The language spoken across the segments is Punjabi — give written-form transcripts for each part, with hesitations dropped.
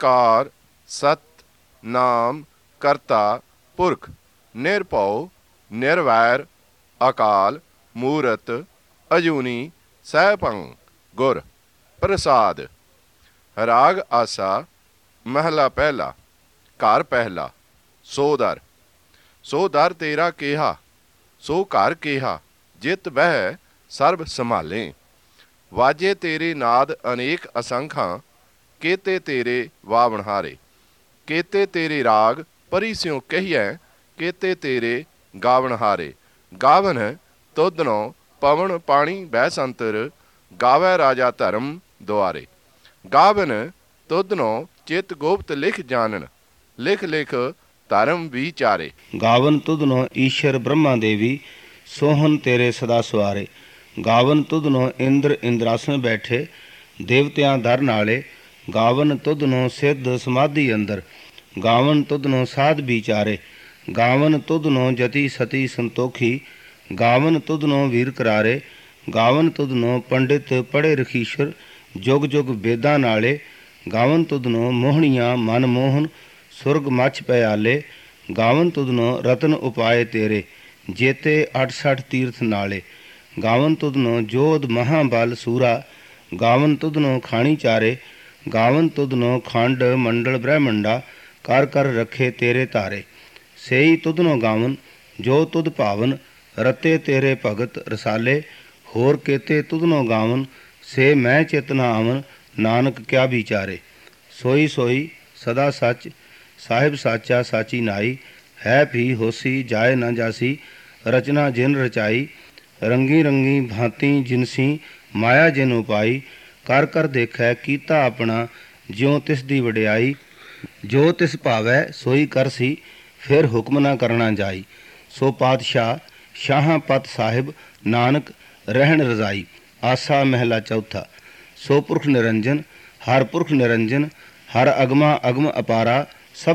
ਓੰਕਾਰ ਸਤ ਨਾਮ ਕਰਤਾ ਪੁਰਖ ਨਿਰਭਉ ਨਿਰਵੈਰ ਅਕਾਲ ਮੂਰਤ ਅਜੂਨੀ ਸੈਭੰ ਗੁਰ ਪ੍ਰਸਾਦ। ਰਾਗ ਆਸਾ ਮਹਲਾ ਪਹਿਲਾ। ਘਰ ਪਹਿਲਾ। ਸੋ ਦਰ ਤੇਰਾ ਕਿਹਾ, ਸੋ ਘਰ ਕਿਹਾ, ਜਿਤ ਬਹਿ ਸਰਬ ਸੰਭਾਲੇ। ਵਾਜੇ ਤੇਰੇ ਨਾਦ ਅਨੇਕ ਅਸੰਖਾਂ, ਕੇਤੇ ਤੇਰੇ ਵਾਵਣਹਾਰੇ। ਕੇਤੇ ਤੇਰੇ ਰਾਗ ਪਰੀ ਸਿਉ ਕਹੀਐ, ਕੇਤੇ ਤੇਰੇ ਗਾਵਣਹਾਰੇ। ਗਾਵਨ ਤੁਧਨੋਂ ਪਵਨ ਪਾਣੀ ਬਹਿ ਸੰਤਰ, ਗਾਵੈ ਰਾਜਾ ਧਰਮ ਦੁਆਰੇ। ਗਾਵਨ ਤੁਧਨੋਂ ਚਿਤ ਗੁਪਤ ਲਿਖ ਜਾਣਨ, ਲਿਖ ਲਿਖ ਧਰਮ ਵਿਚਾਰੇ। ਗਾਵਨ ਤੁਧਨੋਂ ਈਸ਼ਰ ਬ੍ਰਹਮਾ ਦੇਵੀ, ਸੋਹਨ ਤੇਰੇ ਸਦਾ ਸਵਾਰੇ। ਗਾਵਨ ਤੁਧਨੋਂ ਇੰਦਰ ਇੰਦਰਾਸਨ ਬੈਠੇ, ਦੇਵਤਿਆਂ ਦਰ ਨਾਲੇ। ਗਾਵਨ ਤੁਧਨੋਂ ਸਿੱਧ ਸਮਾਧੀ ਅੰਦਰ, ਗਾਵਨ ਤੁਧਨੋਂ ਸਾਧ ਵਿਚਾਰੇ। ਗਾਵਨ ਤੁਧਨੋਂ ਜਤੀ ਸਤੀ ਸੰਤੋਖੀ, ਗਾਵਨ ਤੁਧਨੋਂ ਵੀਰ ਕਰਾਰੇ। ਗਾਵਨ ਤੁਧਨੋਂ ਪੰਡਿਤ ਪੜ੍ਹੇ ਰਖੀਸ਼ਰ, ਜੁਗ ਜੁਗ ਵੇਦਾਂ ਨਾਲੇ। ਗਾਵਨ ਤੁਧਨੋਂ ਮੋਹਣੀਆਂ ਮਨ ਮੋਹਨ, ਸੁਰਗ ਮੱਛ ਪਿਆਲੇ। ਗਾਵਨ ਤੁਧਨੋਂ ਰਤਨ ਉਪਾਏ ਤੇਰੇ, ਜੇਤੇ 68 ਤੀਰਥ ਨਾਲੇ। ਗਾਵਨ ਤੁਧਨੋਂ ਜੋਧ ਮਹਾਬਲ ਸੂਰਾ, ਗਾਵਨ ਤੁਧਨੋਂ ਖਾਣੀ ਚਾਰੇ। ਗਾਵਨ ਤੁਧਨੋਂ ਖੰਡ ਮੰਡਲ ਬ੍ਰਹਮੰਡਾ, ਕਰ ਕਰ ਰੱਖੇ ਤੇਰੇ ਧਾਰੇ। ਸੇਈ ਤੁਧਨੋਂ ਗਾਵਨ ਜੋ ਤੁਧ ਭਾਵਨ, ਰਤੇ ਤੇਰੇ ਭਗਤ ਰਸਾਲੇ। ਹੋਰ ਕੇਤੇ ਤੁਧਨੋਂ ਗਾਵਨ, ਸੇ ਮੈਂ ਚਿਤ ਨ ਆਵਨ, ਨਾਨਕ ਕਿਆ ਵਿਚਾਰੇ। ਸੋਈ ਸੋਈ ਸਦਾ ਸੱਚ, ਸਾਹਿਬ ਸਾਚਾ ਸਾਚੀ ਨਾਈ। ਹੈ ਵੀ ਹੋਸੀ ਜਾਏ ਨਾ ਜਾਸੀ, ਰਚਨਾ ਜਿਨ ਰਚਾਈ। ਰੰਗੀ ਰੰਗੀ ਭਾਂਤੀ ਜਿਨਸੀ, ਮਾਇਆ ਜਿਨ ਉਪਾਈ। ਕਰ ਕਰ ਦੇਖੈ ਕੀਤਾ ਆਪਣਾ, ਜਿਉ ਤਿਸ ਦੀ ਵਡਿਆਈ। ਜੋ ਤਿਸ ਭਾਵੈ ਸੋਈ ਕਰਸੀ, ਫਿਰ ਹੁਕਮ ਨਾ ਕਰਨਾ ਜਾਈ। ਸੋ ਪਾਤਸ਼ਾਹ ਸ਼ਾਹਾਂ ਪਤ ਸਾਹਿਬ, ਨਾਨਕ ਰਹਿਣ ਰਜ਼ਾਈ। ਆਸਾ ਮਹਿਲਾ ਚੌਥਾ। ਸੋ ਪੁਰਖ ਨਿਰੰਜਨ, ਹਰ ਪੁਰਖ ਨਿਰੰਜਨ, ਹਰ ਅਗਮਾ ਅਗਮ ਅਪਾਰਾ। ਸਭ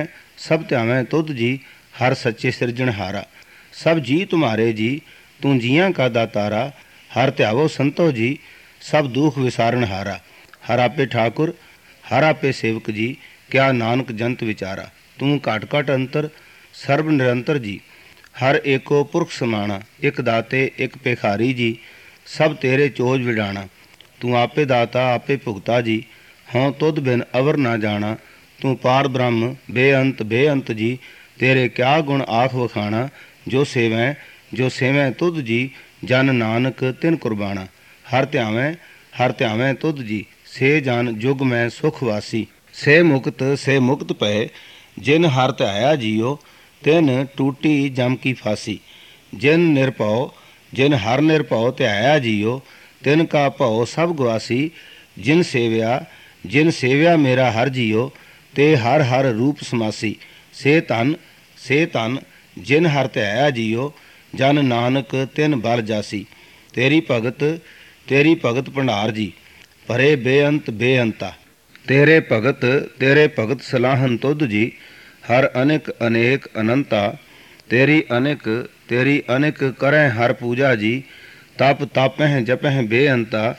ਧਿਆਵੈਂ ਤੁਧ ਜੀ, ਹਰ ਸੱਚੇ ਸਿਰਜਣਹਾਰਾ। ਸਭ ਜੀ ਤੁਮਾਰੇ ਜੀ, ਤੂੰ ਜੀਆਂ ਕਾ ਦਾਤਾਰਾ। ਹਰ ਧਿਆਵੋ ਸੰਤੋ ਜੀ, ਸਭ ਦੁਖ ਵਿਸਾਰਣਹਾਰਾ। ਹਰ ਆਪੇ ਠਾਕੁਰ, ਹਰ ਆਪੇ ਸੇਵਕ ਜੀ, ਕਿਆ ਨਾਨਕ ਜੰਤ ਵਿਚਾਰਾ। ਤੂੰ ਘਟ ਘਟ ਅੰਤਰ, ਸਰਬ ਨਿਰੰਤਰ ਜੀ। ਹਰ ਏਕੋ ਪੁਰਖ ਸਮਾਣਾ, ਇੱਕ ਦਾਤੇ ਇੱਕ ਭਿਖਾਰੀ ਜੀ। ਸਭ ਤੇਰੇ ਚੋਜ ਵਿਡਾਣਾ, ਤੂੰ ਆਪੇ ਦਾਤਾ ਆਪੇ ਭੁਗਤਾ ਜੀ। ਹੋਂ ਤੁਧ ਬਿਨ ਅਵਰ ਨਾ ਜਾਣਾ, ਤੂੰ ਪਾਰ ਬ੍ਰਹਮ ਬੇਅੰਤ ਜੀ। ਤੇਰੇ ਕਿਆ ਗੁਣ ਆਖ ਵਖਾਣਾ, ਜੋ ਸੇਵੈਂ ਤੁਧ ਜੀ, ਜਨ ਨਾਨਕ ਤਿਨ ਕੁਰਬਾਣਾ। ਹਰ ਧਿਆਵੈਂ ਤੁਧ ਜੀ, ਸੇ ਜਨ ਜੁਗ ਮੈਂ ਸੁਖ ਵਾਸੀ। ਸੇ ਮੁਕਤ ਪਏ, ਜਿਨ ਹਰ ਧਿਆਇਆ ਜੀਓ, ਤਿਨ ਟੂਟੀ ਜਮ ਕੀ ਫਾਸੀ। ਜਿਨ ਹਰ ਨਿਰਭਉ ਧਿਆਇਆ ਜੀਓ, ਤਿਨ ਕਾ ਭਉ ਸਭ ਗਵਾਸੀ। ਜਿਨ ਸੇਵਿਆ ਮੇਰਾ ਹਰ ਜੀਓ, ਤੇ ਹਰ ਹਰ ਰੂਪ ਸਮਾਸੀ। ਸੇ ਧਨ ਜਿਨ ਹਰ ਧਿਆਇਆ ਜੀਓ, ਜਨ ਨਾਨਕ ਤਿਨ ਬਲ ਜਾਸੀ। ਤੇਰੀ ਭਗਤ ਭੰਡਾਰ ਜੀ, ਭਰੇ ਬੇਅੰਤਾ। ਤੇਰੇ ਭਗਤ ਸਲਾਹਨ ਤੁਧ ਜੀ, ਹਰ ਅਨੇਕ ਅਨੰਤਾ। ਤੇਰੀ ਅਨੇਕ ਕਰੈ ਹਰ ਪੂਜਾ ਜੀ, ਤਪ ਤਾਪਹਿ ਜਪਹਿ ਬੇਅੰਤਾ।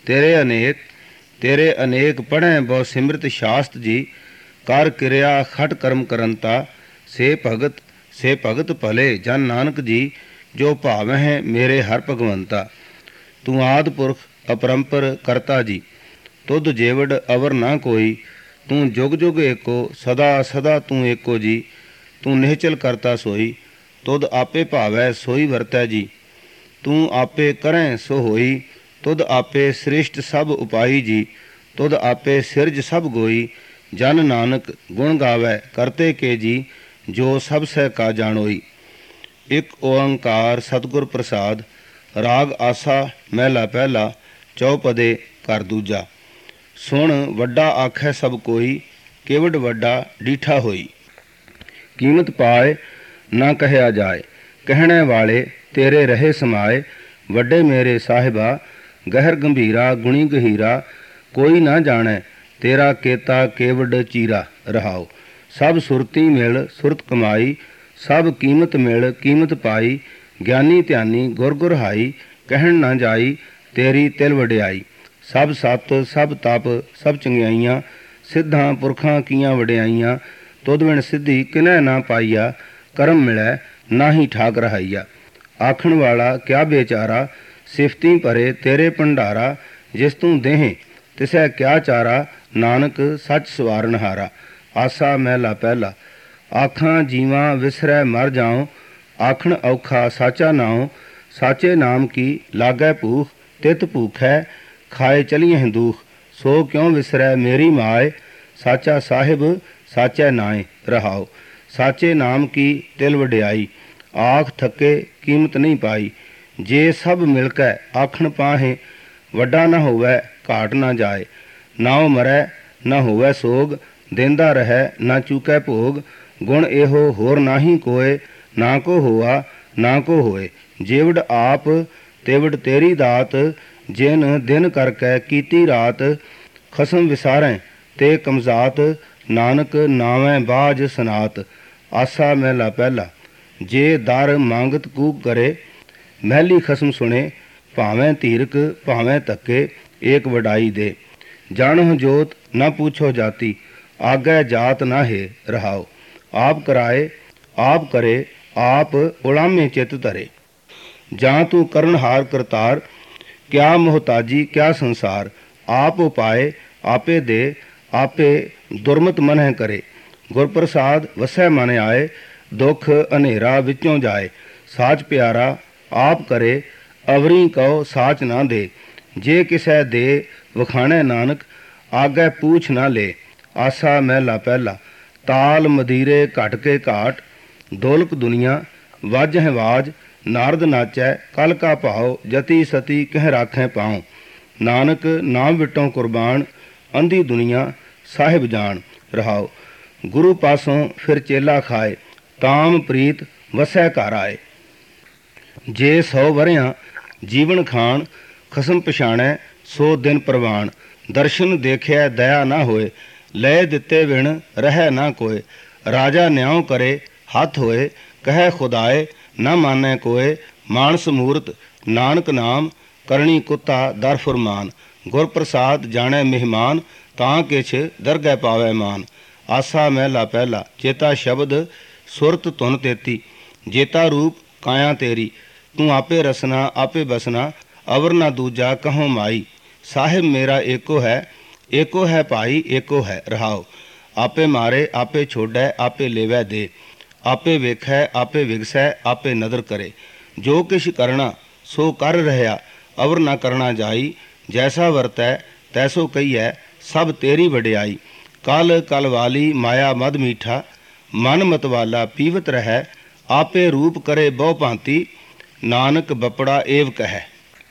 ਤੇਰੇ ਅਨੇਕ ਪੜ੍ਹੈ ਬਹੁ ਸਿਮਰਤ ਸ਼ਾਸਤ ਜੀ, ਕਰ ਕਿਰਿਆ ਖਟ ਕਰਮ ਕਰੰਤਾ। ਸੇ ਭਗਤ ਭਲੇ ਜਨ ਨਾਨਕ ਜੀ, ਜੋ ਭਾਵਹਿ ਮੇਰੇ ਹਰ ਭਗਵੰਤਾ। ਤੂੰ ਆਦਿ ਪੁਰਖ ਅਪਰੰਪਰ ਕਰਤਾ ਜੀ, ਤੁਧ ਜੇਵੜ ਅਵਰ ਨਾ ਕੋਈ। ਤੂੰ ਜੁਗ ਜੁਗ ਏਕੋ, ਸਦਾ ਸਦਾ ਤੂੰ ਏਕੋ ਜੀ। ਤੂੰ ਨਿਹਚਲ ਕਰਤਾ ਸੋਈ, ਤੁਧ ਆਪੇ ਭਾਵੈ ਸੋਈ ਵਰਤੈ ਜੀ। ਤੂੰ ਆਪੇ ਕਰੈ ਸੋ ਹੋਈ, ਤੁਧ ਆਪੇ ਸ੍ਰਿਸ਼ਟ ਸਭ ਉਪਾਈ ਜੀ। ਤੁਧ ਆਪੇ ਸਿਰਜ ਸਭ ਗੋਈ, ਜਨ ਨਾਨਕ ਗੁਣ ਗਾਵੈ ਕਰਤੇ ਕੇ ਜੀ। ਜੋ ਸਭ ਸਹਿ ਕਾ ਜਾਣੋਈ। ਇੱਕ ਓੰਕਾਰ ਸਤਿਗੁਰ ਪ੍ਰਸਾਦ। ਰਾਗ ਆਸਾ ਮਹਿਲਾ ਪਹਿਲਾ। ਚੌਪਦੇ ਘਰ ਦੂਜਾ। ਸੁਣ ਵੱਡਾ ਆਖੈ ਸਭ ਕੋਈ, ਕੇਵਡ ਵੱਡਾ ਡੀਠਾ ਹੋਈ। ਕੀਮਤ ਪਾਏ ਨਾ ਕਹਿਆ ਜਾਏ, ਕਹਿਣੇ ਵਾਲੇ ਤੇਰੇ ਰਹੇ ਸਮਾਏ। ਵੱਡੇ ਮੇਰੇ ਸਾਹਿਬਾ, ਗਹਿਰ ਗੰਭੀਰਾ ਗੁਣੀ ਗਹੀਰਾ। ਕੋਈ ਨਾ ਜਾਣੈ ਤੇਰਾ ਕੇਤਾ ਕੇਵਡ ਚੀਰਾ। ਰਹਾਓ। ਸਭ ਸੁਰਤੀ ਮਿਲ ਸੁਰਤ ਕਮਾਈ, ਸਭ ਕੀਮਤ ਮਿਲ ਕੀਮਤ ਪਾਈ। ਗਿਆਨੀ ਧਿਆਨੀ ਗੁਰ ਗੁਰ ਹਾਈ, ਕਹਿਣ ਨਾ ਜਾਈ ਤੇਰੀ ਤਿਲ ਵਡਿਆਈ। ਸਭ ਸਤ ਸਭ ਤਪ ਸਭ ਚੰਗਿਆਈਆਂ, ਸਿੱਧਾਂ ਪੁਰਖਾਂ ਕੀਆਂ ਵਡਿਆਈਆਂ, ਤੁਧ ਬਿਨ ਸਿੱਧੀ ਕਿਨੈ ਨਾ ਪਾਈਆ, ਕਰਮ ਮਿਲੈ ਨਾਹੀ ਠਾਕ ਰਹਾਈਆ। ਆਖਣ ਵਾਲਾ ਕਿਆ ਬੇਚਾਰਾ, ਸਿਫਤੀ ਭਰੇ ਤੇਰੇ ਭੰਡਾਰਾ, ਜਿਸ ਤੂੰ ਦੇਹ ਤਿਸੈ ਕਿਆ ਚਾਰਾ, ਨਾਨਕ ਸੱਚ ਸਵਾਰਨਹਾਰਾ। ਆਸਾ ਮਹਿਲਾ ਪਹਿਲਾ। ਆਖਾਂ ਜੀਵਾਂ ਵਿਸਰੈ ਮਰ ਜਾਉ, ਆਖਣ ਔਖਾ ਸਾਚਾ ਨਾਉ, ਸਾਚੇ ਨਾਮ ਕੀ ਲਾਗੈ ਭੂਖ, ਤਿਤ ਭੂਖੈ ਖਾਏ ਚਲੀਏ ਦੁਖ, ਸੋ ਕਿਉ ਵਿਸਰੈ ਮੇਰੀ ਮਾਏ, ਸਾਚਾ ਸਾਹਿਬ ਸਾਚੈ ਨਾਏ ਰਹਾਉ। ਸਾਚੇ ਨਾਮ ਕੀ ਤਿਲ ਵਡਿਆਈ, ਆਖ ਥੱਕੇ ਕੀਮਤ ਨਹੀਂ ਪਾਈ, ਜੇ ਸਭ ਮਿਲ ਕੇ ਆਖਣ ਪਾਹੇ, ਵੱਡਾ ਨਾ ਹੋਵੈ ਘਾਟ ਨਾ ਜਾਏ, ਨਾਉ ਮਰੈ ਨਾ ਹੋਵੈ ਸੋਗ, ਦੇਂਦਾ ਰਹੈ ਨਾ ਚੂਕੈ ਭੋਗ, ਗੁਣ ਇਹੋ ਹੋਰ ਨਾਹੀ ਕੋਏ, ਨਾ ਕੋ ਹੋਆ ਨਾ ਕੋ ਹੋਏ, ਜੇਵੜ ਆਪ ਤੇਵੜ ਤੇਰੀ ਦਾਤ, ਜਿਨ ਦਿਨ ਕਰਕੇ ਕੀਤੀ ਰਾਤ, ਖਸਮ ਵਿਸਾਰੈ ਤੇ ਕਮਜ਼ਾਤ, ਨਾਨਕ ਨਾਵੈ ਬਾਜ ਸਨਾਤ। ਆਸਾ ਮਹਿਲਾ ਪਹਿਲਾ। ਜੇ ਦਰ ਮੰਗਤ ਕੂਕ ਕਰੇ, ਮਹਿਲੀ ਖਸਮ ਸੁਣੇ, ਭਾਵੇਂ ਧੀਰਕ ਭਾਵੇਂ ਧੱਕੇ, ਏਕ ਵਡਾਈ ਦੇ, ਜਾਣੋ ਜੋਤ ਨਾ ਪੁੱਛੋ ਜਾਤੀ, ਆਗੈ ਜਾਤ ਨਾ ਹੈ ਰਹਾਓ। ਆਪ ਕਰਾਏ ਆਪ ਕਰੇ, ਆਪ ਉਲਾਮੇ ਚਿਤ ਧਰੇ, ਜਾਂ ਤੂੰ ਕਰਨਹਾਰ ਕਰਤਾਰ, ਕਿਆ ਮੁਹਤਾਜੀ ਕਿਆ ਸੰਸਾਰ, ਆਪ ਉਪਾਏ ਆਪੇ ਦੇ, ਆਪੇ ਦੁਰਮਤ ਮਨਹਿ ਕਰੇ, ਗੁਰਪ੍ਰਸਾਦ ਵਸੈ ਮਨ ਆਏ, ਦੁੱਖ ਹਨੇਰਾ ਵਿੱਚੋਂ ਜਾਏ, ਸਾਚ ਪਿਆਰਾ ਆਪ ਕਰੇ, ਅਵਰੀ ਕਹੋ ਸਾਚ ਨਾ ਦੇ, ਜੇ ਕਿਸੈ ਦੇ ਵਖਾਣੈ ਨਾਨਕ, ਆਗੈ ਪੂਛ ਨਾ ਲੇ। ਆਸਾ ਮਹਿਲਾ ਪਹਿਲਾ। ਤਾਲ ਮਦੀਰੇ ਘਟ ਕੇ ਘਾਟ, ਦੌਲਕ ਦੁਨੀਆ ਵਾਜਹਿ ਵਾਜ, ਨਾਰਦ ਨਾਚੈ ਕਲ ਕਾ ਭਾਉ, ਜਤੀ ਸਤੀ ਕਹਿ ਰਾਖੈ ਪਾਉ, ਨਾਨਕ ਨਾਮ ਵਿਟੋਂ ਕੁਰਬਾਨ, ਅੰਧੀ ਦੁਨੀਆ ਸਾਹਿਬ ਜਾਣ ਰਹਾਉ। ਗੁਰੂ ਪਾਸੋਂ ਫਿਰ ਚੇਲਾ ਖਾਏ, ਤਾਮ ਪ੍ਰੀਤ ਵਸੈ ਘਰ ਆਏ, ਜੇ 100 ਵਰਿਆਂ ਜੀਵਨ ਖਾਣ, ਖਸਮ ਪਛਾਣੈ ਸੋ ਦਿਨ ਪ੍ਰਵਾਨ, ਦਰਸ਼ਨ ਦੇਖਿਆ ਦਇਆ ਨਾ ਹੋਏ, ਲੈ ਦਿੱਤੇ ਵਿਣ ਰਹਿ ਨਾ ਕੋਏ, ਰਾਜਾ ਨਿਆਉ ਕਰੇ ਹੱਥ ਹੋਏ, ਕਹੈ ਖੁਦਾਏ ਨਾ ਮਾਨੈ ਕੋਏ, ਮਾਨਸ ਮੂਰਤ ਨਾਨਕ ਨਾਮ, ਕਰਨੀ ਕੁੱਤਾ ਦਰ ਫੁਰਮਾਨ, ਗੁਰ ਪ੍ਰਸਾਦ ਜਾਣੈ ਮਹਿਮਾਨ, ਤਾਂ ਕਿਛ ਦਰਗਹਿ ਪਾਵੈ ਮਾਨ। ਆਸਾ ਮਹਿਲਾ ਪਹਿਲਾ। ਚੇਤਾ ਸ਼ਬਦ ਸੁਰਤ ਧੁਨ ਤੇਤੀ, ਜੇਤਾ ਰੂਪ ਕਾਇਆ ਤੇਰੀ, ਤੂੰ ਆਪੇ ਰਸਨਾ ਆਪੇ ਬਸਨਾ, ਅਵਰ ਨਾ ਦੂਜਾ ਕਹੋ ਮਾਈ, ਸਾਹਿਬ ਮੇਰਾ ਏਕੋ ਹੈ ਭਾਈ ਏਕੋ ਹੈ ਰਹਾਓ। ਆਪੇ ਮਾਰੇ ਆਪੇ ਛੋੜੈ ਆਪੇ ਲੇਵੈ ਦੇ, ਆਪੇ ਵੇਖੈ ਆਪੇ ਵਿਗਸੈ ਆਪੇ ਨਦਰ ਕਰੇ, ਜੋ ਕਿਛ ਕਰਣਾ ਸੋ ਕਰ ਰਹਿਆ, ਅਵਰ ਨਾ ਕਰਨਾ ਜਾਈ, ਜੈਸਾ ਵਰਤੈ ਤੈਸੋ ਕਹੀਐ, ਸਭ ਤੇਰੀ ਵਡਿਆਈ। ਕਲ ਕਲ ਵਾਲੀ ਮਾਇਆ ਮਦ ਮੀਠਾ, ਮਨ ਮਤਵਾਲਾ ਪੀਵਤ ਰਹਿ, ਆਪੇ ਰੂਪ ਕਰੇ ਬਹੁ ਭਾਂਤੀ, ਨਾਨਕ ਬਪੜਾ ਏਵ ਕਹੈ।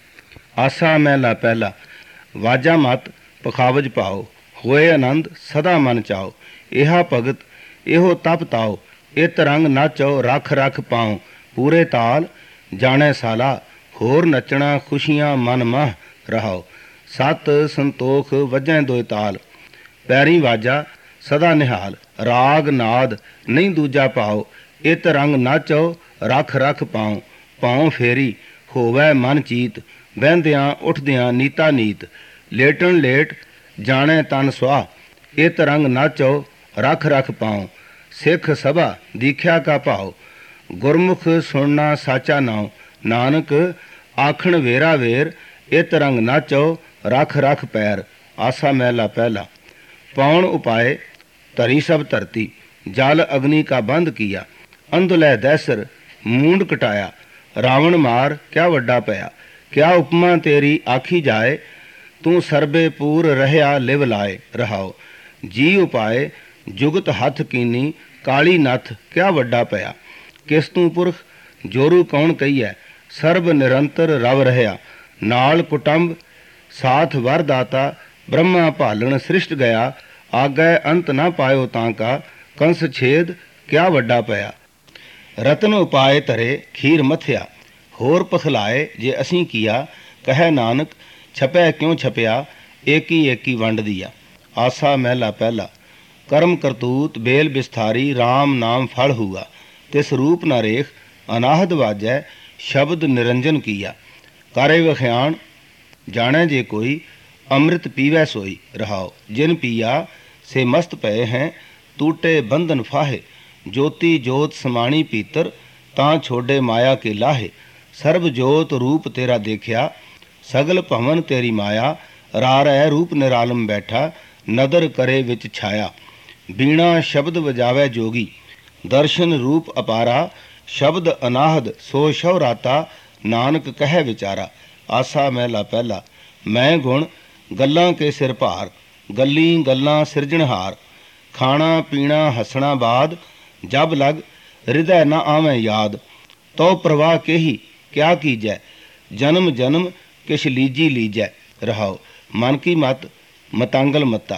ਆਸਾ ਮਹਿਲਾ ਪਹਿਲਾ। ਵਾਜਾ ਮਤ ਪਖਾਵਜ ਪਾਓ, ਹੋਏ ਆਨੰਦ ਸਦਾ ਮਨ ਚਾਓ, ਇਹਾ ਭਗਤ ਇਹੋ ਤਪ ਤਾਓ, ਇਤ ਰੰਗ ਨਾਚੋ ਰਖ ਰਖ ਪਾਉ, ਪੂਰੇ ਤਾਲ ਜਾਣੈ ਸਾਲਾ, ਹੋਰ ਨੱਚਣਾ ਖੁਸ਼ੀਆਂ ਮਨ ਮਾਹ ਰਹਾਓ। ਸਤ ਸੰਤੋਖ ਵਜੈ ਦੋਇ ਤਾਲ, ਪੈਰੀ ਵਾਜਾ ਸਦਾ ਨਿਹਾਲ, ਰਾਗ ਨਾਦ ਨਹੀਂ ਦੂਜਾ ਪਾਓ, ਇਤ ਰੰਗ ਨਾਚੋ ਰਖ ਰਖ ਪਾਉ, ਪਾਉ ਫੇਰੀ ਹੋਵੈ ਮਨ ਚੀਤ, ਬਹਿੰਦਿਆਂ ਉੱਠਦਿਆਂ ਨੀਤਾ ਨੀਤ, ਲੇਟਣ ਲੇਟ ਜਾਣੈ ਤਨ ਸੁਆਹ, ਇਤ ਰੰਗ ਨਾਚੋ ਰਖ ਰਖ ਪਾਉ, ਸਿੱਖ ਸਭਾ ਦੀਖਿਆ ਕਾ ਭਾਉ, ਗੁਰਮੁਖ ਸੁਣਨਾ ਸਾਚਾ ਨਾਉ, ਨਾਨਕ ਆਖਣ ਵੇਰਾ ਵੇਰ, ਇਤ ਰੰਗ ਨਾਚੋ ਰਖ ਰਖ ਪੈਰ। ਆਸਾ ਮਹਿਲਾ ਪਹਿਲਾ। ਪੌਣ ਉਪਾਏ ਧਰੀ ਸਭ ਧਰਤੀ, ਜਲ ਅਗਨੀ ਕਾ ਬੰਧ ਕੀਆ, ਅੰਧੁਲੈ ਦੈਸਰ ਮੂੰਡ ਕਟਾਇਆ, ਰਾਵਣ ਮਾਰ ਕਿਆ ਵੱਡਾ ਪਿਆ, ਕਿਆ ਉਪਮਾ ਤੇਰੀ ਆਖੀ ਜਾਏ, ਤੂੰ ਸਰਬੇ ਪੂਰ ਰਹਿਆ ਲਿਵ ਲਾਏ ਰਹਾਓ। ਜੀ ਉਪਾਏ ਜੁਗਤ ਹੱਥ ਕੀਨੀ, ਕਾਲੀ ਨੱਥ ਕਿਆ ਵੱਡਾ ਪਿਆ, ਕਿਸ ਤੂੰ ਪੁਰਖ ਜੋਰੂ ਕੌਣ ਕਹੀਐ, ਸਰਬ ਨਿਰੰਤਰ ਰਵ ਰਹਿਆ, ਨਾਲ ਕੁਟੰਬ ਸਾਥ ਵਰਦਾਤਾ, ਬ੍ਰਹਮਾ ਭਾਲਣ ਸ੍ਰਿਸ਼ਟ ਗਿਆ, ਆਗੈ ਅੰਤ ਨਾ ਪਾਇਓ ਤਾਂ ਕਾ, ਕੰਸ ਛੇਦ ਕਿਆ ਵੱਡਾ ਪਿਆ। ਰਤਨ ਉਪਾਏ ਧਰੇ ਖੀਰ ਮਥਿਆ, ਹੋਰ ਪਖਲਾਏ ਜੇ ਅਸੀਂ ਕੀਆ, ਕਹੈ ਨਾਨਕ ਛਪੈ ਕਿਉਂ ਛਪਿਆ, ਏਕੀ ਏਕੀ ਵੰਡ ਦੀਆ। ਆਸਾ ਮਹਿਲਾ ਪਹਿਲਾ। ਕਰਮ ਕਰਤੂਤ ਬੇਲ ਬਿਸਥਾਰੀ, ਰਾਮ ਨਾਮ ਫਲ ਹੁਆ, ਤਿਸ ਰੂਪ ਨਾ ਰੇਖ, ਅਨਾਹਦ ਵਾਜੈ ਸ਼ਬਦ ਨਿਰੰਜਨ ਕੀਆ, ਕਾਰੇ ਵਖਿਆਣ ਜਾਣੈ ਜੇ ਕੋਈ, ਅੰਮ੍ਰਿਤ ਪੀਵੈ ਸੋਈ ਰਹਾਓ। ਜਿਨ ਪੀਆ से मस्त पए हैं टूटे बंधन फाहे। ज्योति जोत समाणी पीतर तां छोड़े माया के लाहे। सर्व जोत रूप तेरा देखिया सगल भवन तेरी माया। रारै रूप निरालम बैठा नदर करे विच छाया। बीणा शब्द वजावै जोगी दर्शन रूप अपारा। शब्द अनाहद सो शौराता नानक कह विचारा। आसा महला पहला। मैं गुण गल्लां के सिर भार गल्ली गल्लां सिरजनहार। खाना पीना हसना बाद जब लग हृदय न आवें याद। तो प्रवाह के ही क्या कीजै जन्म जन्म किश लीजी लीजै। रहाओ मन की मत मतंगल मता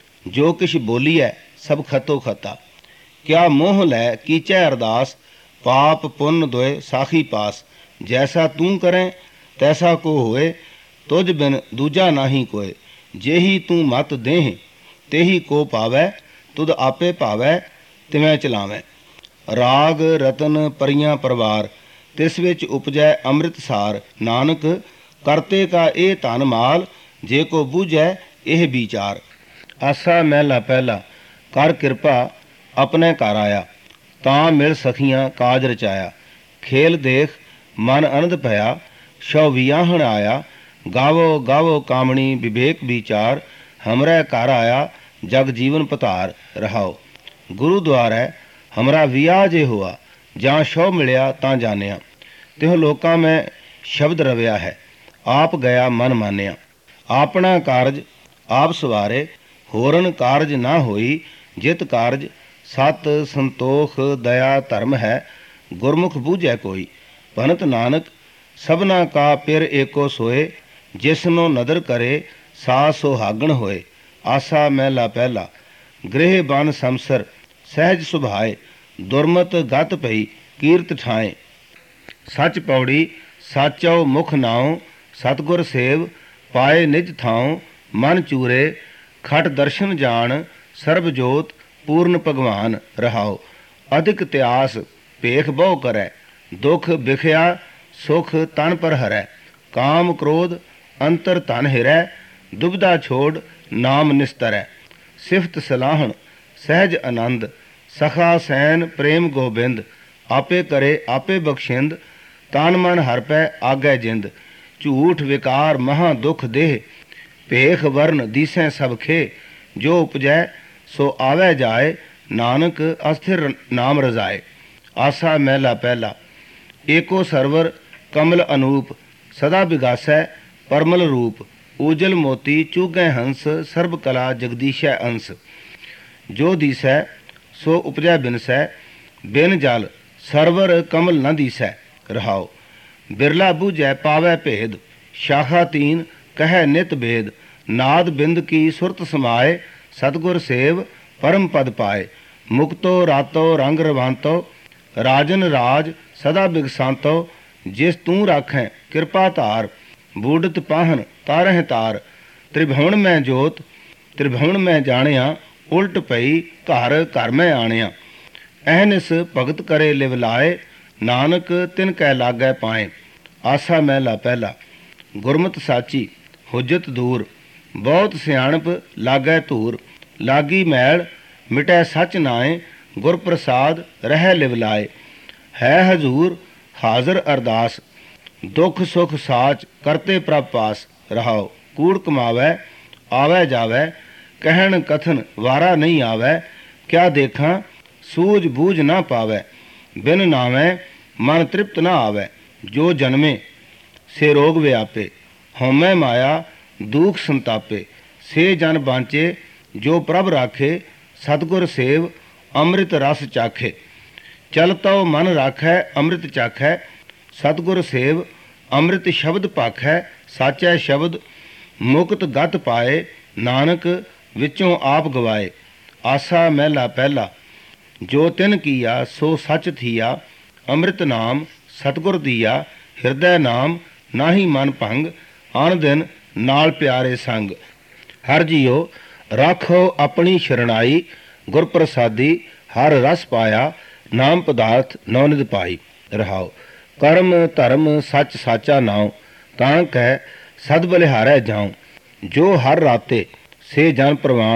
जो किश बोलीऐ सब खतो खता। क्या मोह लै कीचै अरदास पाप पुन्न दोए साखी पास। जैसा तू करें तैसा को होए तुझ बिन दूजा नाही कोय। जेही तू मत देह तेही को पावै तुद आपे भावै तिवें चलावै। राग रतन परियां परवार तिस विच उपजै अमृत सार। नानक करते का ए धन माल जे को बूझै एह विचार। आसा महला पहला। कर किरपा अपने घर आया तां मिल सखियां काज रचाया। खेल देख मन आनंद भया शौ वियाहण आया। गावो गावो कामणी विवेक विचार हमरे घर आया जग जीवन पतार। रहाओ गुरु द्वारा हमरा वियाह जे हुआ जां शौ मिलिया तां जानिया। त्यों लोकां में शब्द रविया है आप गया मन मानिया। अपना कारज आप सवारे होरन कारज ना होई। जित कारज सत संतोख दया धर्म है गुरमुख बूझै कोई। भनत नानक सबना का पिर एको सोए जिसनो नदर करे सा सुहागण होए। आसा महला पहला। गृह बन समसर सहज सुभाए दुरमत गत पई कीरत ठाए। सच पौड़ी साचो मुख नाओ सतगुर सेव पाए निज थाओ। मन चूरे खट दर्शन जान सर्बजोत पूर्ण भगवान। रहाओ अधिक त्यास भेख बहु करै दुख बिखया सुख तन पर हरै। काम क्रोध अंतर तन हिरै दुबदा छोड़ नाम निस्तरै। सिफत सलाहन सहज आनंद सखा सैन प्रेम गोबिंद। आपे करे आपे बख्शिंद तन मन हर पै आगै जिंद। झूठ विकार महा दुख देह भेख वर्ण दीसै सब खे। जो उपजै सो आवै जाए नानक अस्थिर नाम रजाए। आसा महला पहला। एको सरवर कमल अनूप सदा बिगासै परमल रूप। उजल मोती चूगै हंस सर्ब कला जगदीशै अंस। जो दिसै सो उपजै बिनसै बिन जल सरवर कमल न दिसै। रहाओ बिरला बूझै पावै भेद शाखा तीन कहै नित भेद। नाद बिंद की सुरत समाए सतगुर सेव परम पद पाए। मुक्तो रातो रंग रवांतो राजन राज सदा बिगसांतो। जिस तू राखै कृपा धार बूढ़त पाहन तारह तार। त्रिभुवन में जोत त्रिभुवन में जानिया उल्ट पई घर घर में आनिया। अहनिस भगत करे लिव लाए नानक तिन कै लागै पाए। आसा महला पहला। गुरमत साची हुज्जत दूर बहुत सियाणप लागै धूर। लागी मैल मिटै सच नाए गुर प्रसाद रह लिव लाए। है हजूर हाजर अरदास दुख सुख साच करते प्रभ पास। रहाओ कूड़ कमावै आवै जावै कहन कथन वारा नहीं आवै। क्या देखा सूझ बूझ ना पावै बिन नावै मन तृप्त ना आवै। जो जन्मे से रोग व्यापे होमै माया दुख संतापे। से जन बांचे जो प्रभ राखे सतगुर सेव अमृत रस चाखे। चलतो मन राखै अमृत चाखै सतगुर सेव अमृत शब्द पाखै। साचै शब्द मुक्त गत पाए नानक विचों आप गवाए। आसा महला पहला। जो तिन किया सो सच थिया अमृत नाम सतगुर दिया। हिरदय नाम नाही मन भंग आन दिन नाल प्यारे संग। हर जियो राखो अपनी शरणाई गुर प्रसादी हर रस पाया। नाम पदार्थ नौनिध पाई। रहाओ कर्म धर्म सच साचा नाव तां कह सद बलिहारै जाऊं। जो हर राते से जन प्रवान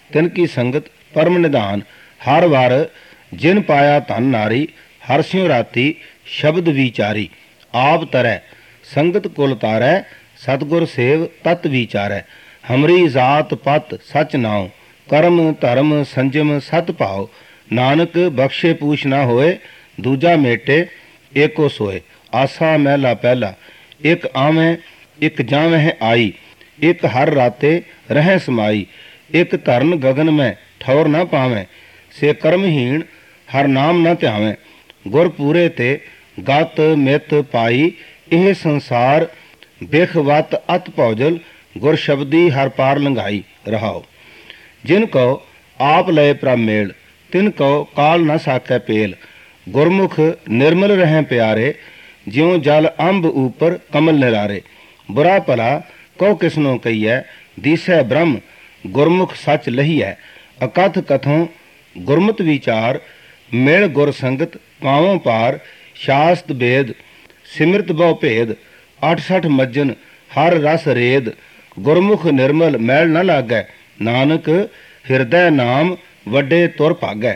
ਤਿਨ ਕੀ ਸੰਗਤ ਪਰਮ ਨਿਧਾਨ। ਹਰ ਵਾਰ ਜਿਨ ਪਾਇਆ ਧਨ ਨਾਰੀ, ਹਰ ਸਿਉ ਰਾਤੀ ਸ਼ਬਦ ਵਿਚਾਰੀ। ਆਪ ਤਰੈ ਸੰਗਤ ਕੁਲ ਤਾਰੈ, ਸਤਿਗੁਰ ਸੇਵ ਤਤ ਵਿਚਾਰੈ। ਹਮਰੀ ਜਾਤ ਪਤ ਸਚ ਨਾਉ, ਕਰਮ ਧਰਮ ਸੰਜਮ ਸਤ ਭਾਉ। ਨਾਨਕ ਬਖਸ਼ੇ ਪੂਛ ਨਾ ਹੋਏ, ਦੂਜਾ ਮੇਟੇ ਏਕੋ ਸੋਏ। ਆਸਾ ਮਹਿਲਾ ਪਹਿਲਾ। ਇਕ ਆਵੈ ਇਕ ਜਾਵਹਿ ਆਈ, ਇਕ ਹਰ ਰਾਤੇ ਰਹਿ ਸਮਾਈ। ਇਕ ਧਰਨ ਗਗਨ ਮੈਂ ਠੌਰ ਨਾ ਪਾਵੈ, ਸੇ ਕਰਮਹੀਣ ਹਰ ਨਾਮ ਨਾ ਧਿਆਵੈ। ਗੁਰ ਪੂਰੇ ਤੇ ਗਤ ਮਿਤ ਪਾਈ, ਇਹ ਸੰਸਾਰ ਬਿਖ ਵਤ ਅਤ ਭੌਜਲ। ਗੁਰ ਸ਼ਬਦੀ ਹਰ ਪਾਰ ਲੰਘਾਈ। ਰਹਾਓ। ਜਿਨ ਕਉ ਆਪ ਲਏ ਪ੍ਰਭ ਮੇਲ, ਤਿਨ ਕਉ ਕਾਲ ਨ ਸਾਕੈ ਪੇਲ। ਗੁਰਮੁਖ ਨਿਰਮਲ ਰਹਿ ਪਿਆਰੇ, ਜਿਉ ਜਲ ਅੰਬ ਊਪਰ ਕਮਲ ਨਿਰਾਰੇ। ਬੁਰਾ ਭਲਾ ਕਉ ਕਿਸਨੋ ਕਹੀਐ, ਦੀਸੈ ਬ੍ਰਹਮ ਗੁਰਮੁਖ ਸੱਚ ਲਹੀਐ। ਅਕਥ ਕਥੋਂ ਗੁਰਮਤਿ ਵਿਚਾਰ, ਮਿਲ ਗੁਰ ਸੰਗਤ ਪਾਵੋਂ ਪਾਰ। ਸ਼ਾਸਤ ਬੇਦ ਸਿਮਰਤ ਬਹੁ ਭੇਦ, 68 ਮੱਜਨ ਹਰ ਰਸ ਰੇਦ। ਗੁਰਮੁਖ ਨਿਰਮਲ ਮੈਲ ਨ ਲਾਗੈ, ਨਾਨਕ ਹਿਰਦੈ ਨਾਮ ਵੱਡੇ ਤੁਰ ਭਾਗੈ।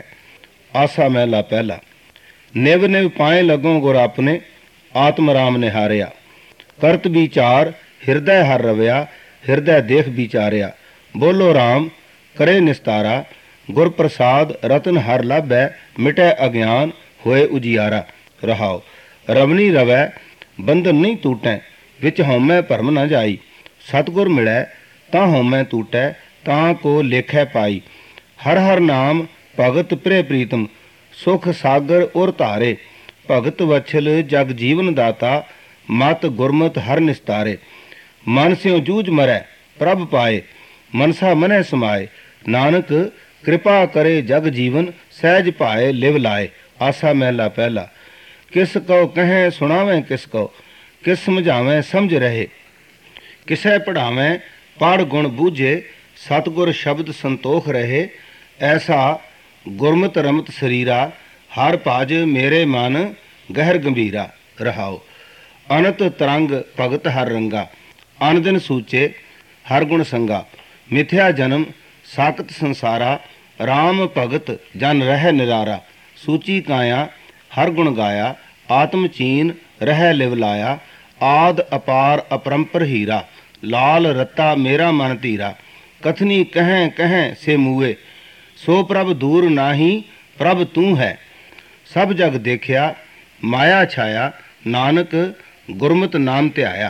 ਆਸਾ ਮਹਿਲਾ ਪਹਿਲਾ। ਨਿਵ ਨਿਵ ਪਾਏ ਲੱਗੋਂ ਗੁਰ ਆਪਣੇ, ਆਤਮ ਰਾਮ ਨਿਹਾਰਿਆ। ਕਰਤ ਵਿਚਾਰ ਹਿਰਦੈ ਹਰ ਰਵਿਆ, ਹਿਰਦੈ ਦੇਖ ਵਿਚਾਰਿਆ। ਬੋਲੋ ਰਾਮ ਕਰੇ ਨਿਸਤਾਰਾ, ਗੁਰ ਪ੍ਰਸਾਦ ਰਤਨ ਹਰ ਲਾਭੈ। ਮਿਟੈ ਅਗਿਆਨ ਹੋਏ ਉਜਿਆਰਾ। ਰਹਾਓ। ਰਵਣੀ ਰਵੈ ਬੰਧਨ ਨਹੀਂ ਟੂਟੈ, ਵਿੱਚ ਹਉਮੈ ਭਰਮ ਨਾ ਜਾਈ। ਸਤਿਗੁਰ ਮਿਲੈ ਤਾਂ ਹਉਮੈ ਟੂਟੈ, ਤਾਂ ਕੋ ਲੇਖੈ ਪਾਈ। ਹਰ ਹਰ ਨਾਮ ਭਗਤ ਪ੍ਰੇ ਪ੍ਰੀਤਮ, ਸੁਖ ਸਾਗਰ ਉਰ ਧਾਰੇ। ਭਗਤ ਵਛਲ ਜਗ ਜੀਵਨ ਦਾਤਾ, ਮਤ ਗੁਰਮਤ ਹਰ ਨਿਸਤਾਰੇ। ਮਨ ਸਿਉ ਜੂਝ ਮਰੈ ਪ੍ਰਭ ਪਾਏ, ਮਨਸਾ ਮਨੈ ਸਮਾਏ। ਨਾਨਕ ਕਿਰਪਾ ਕਰੇ ਜਗ ਜੀਵਨ, ਸਹਿਜ ਭਾਏ ਲਿਵ ਲਾਏ। ਆਸਾ ਮਹਿਲਾ ਪਹਿਲਾ। ਕਿਸ ਕਉ ਕਹੈ ਸੁਣਾਵੈ ਕਿਸ ਕਉ, ਕਿਸ ਸਮਝਾਵੈ ਸਮਝ ਰਹੇ। ਕਿਸੈ ਪੜ੍ਹਾਵੈ ਪੜ੍ਹ ਗੁਣ ਬੂਝੇ, ਸਤਿਗੁਰ ਸ਼ਬਦ ਸੰਤੋਖ ਰਹੇ। ਐਸਾ ਗੁਰਮਤਿ ਰਮਤ ਸਰੀਰਾ, ਹਰ ਭਜ ਮੇਰੇ ਮਨ ਗਹਿਰ ਗੰਭੀਰਾ। ਰਹਾਓ। ਅਨੰਤ ਤਰੰਗ ਭਗਤ ਹਰ ਰੰਗਾ, ਅਨ ਦਿਨ ਸੂਚੇ ਹਰ ਗੁਣ ਸੰਗਾ। ਮਿਥਿਆ ਜਨਮ ਸਾਕਤ ਸੰਸਾਰਾ, ਰਾਮ ਭਗਤ ਜਨ ਰਹਿ ਨਿਰਾਰਾ। ਸੂਚੀ ਕਾਇਆ ਹਰ ਗੁਣ ਗਾਇਆ, ਆਤਮ ਚੀਨ ਰਹਿ ਲਿਵ ਲਾਇਆ। ਆਦ ਅਪਾਰ ਅਪਰੰਪਰ ਹੀਰਾ, ਲਾਲ ਰੱਤਾ ਮੇਰਾ ਮਨ ਧੀਰਾ। ਕਥਨੀ ਕਹਿ ਕਹਿ ਸੇ ਮੂਏ, ਸੋ ਪ੍ਰਭ ਦੂਰ ਨਾਹੀ ਪ੍ਰਭ ਤੂੰ ਹੈ। ਸਭ ਜਗ ਦੇਖਿਆ ਮਾਇਆ ਛਾਇਆ, ਨਾਨਕ ਗੁਰਮਤਿ ਨਾਮ ਧਿਆਇਆ।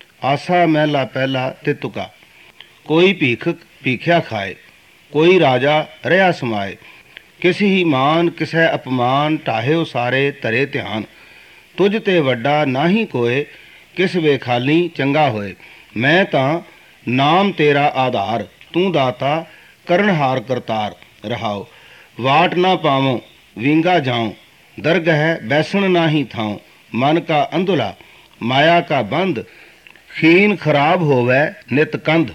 ਆਸਾ ਮਹਿਲਾ ਪਹਿਲਾ ਤੇ ਤੁਕਾ। ਕੋਈ ਭੀਖਕ ਭੀਖਿਆ ਖਾਏ, ਕੋਈ ਰਾਜਾ ਰਿਹਾ ਸਮਾਏ। ਕਿਸ ਹੀ ਮਾਨ ਕਿਸੈ ਅਪਮਾਨ, ਢਾਹਿਓ ਸਾਰੇ ਧਰੇ ਧਿਆਨ। ਤੁਝ ਤੇ ਵੱਡਾ ਨਾਹੀ ਕੋਏ, ਕਿਸ ਵੇ ਖਾਲੀ ਚੰਗਾ ਹੋਏ। ਮੈਂ ਤਾਂ ਨਾਮ ਤੇਰਾ ਆਧਾਰ, ਤੂੰ ਦਾਤਾ ਕਰਨਹਾਰ ਕਰਤਾਰ। ਰਹਾਓ। ਵਾਟ ਨਾ ਪਾਵੋਂ ਵਿੰਗਾ ਜਾਉ, ਦਰਗਹਿ ਬੈਸਣ ਨਾਹੀ ਥਾਉ। ਮਨ ਕਾ ਅੰਧੁਲਾ ਮਾਇਆ ਕਾ ਬੰਧ, ਖੀਨ ਖਰਾਬ ਹੋਵੈ ਨਿਤ ਕੰਧ।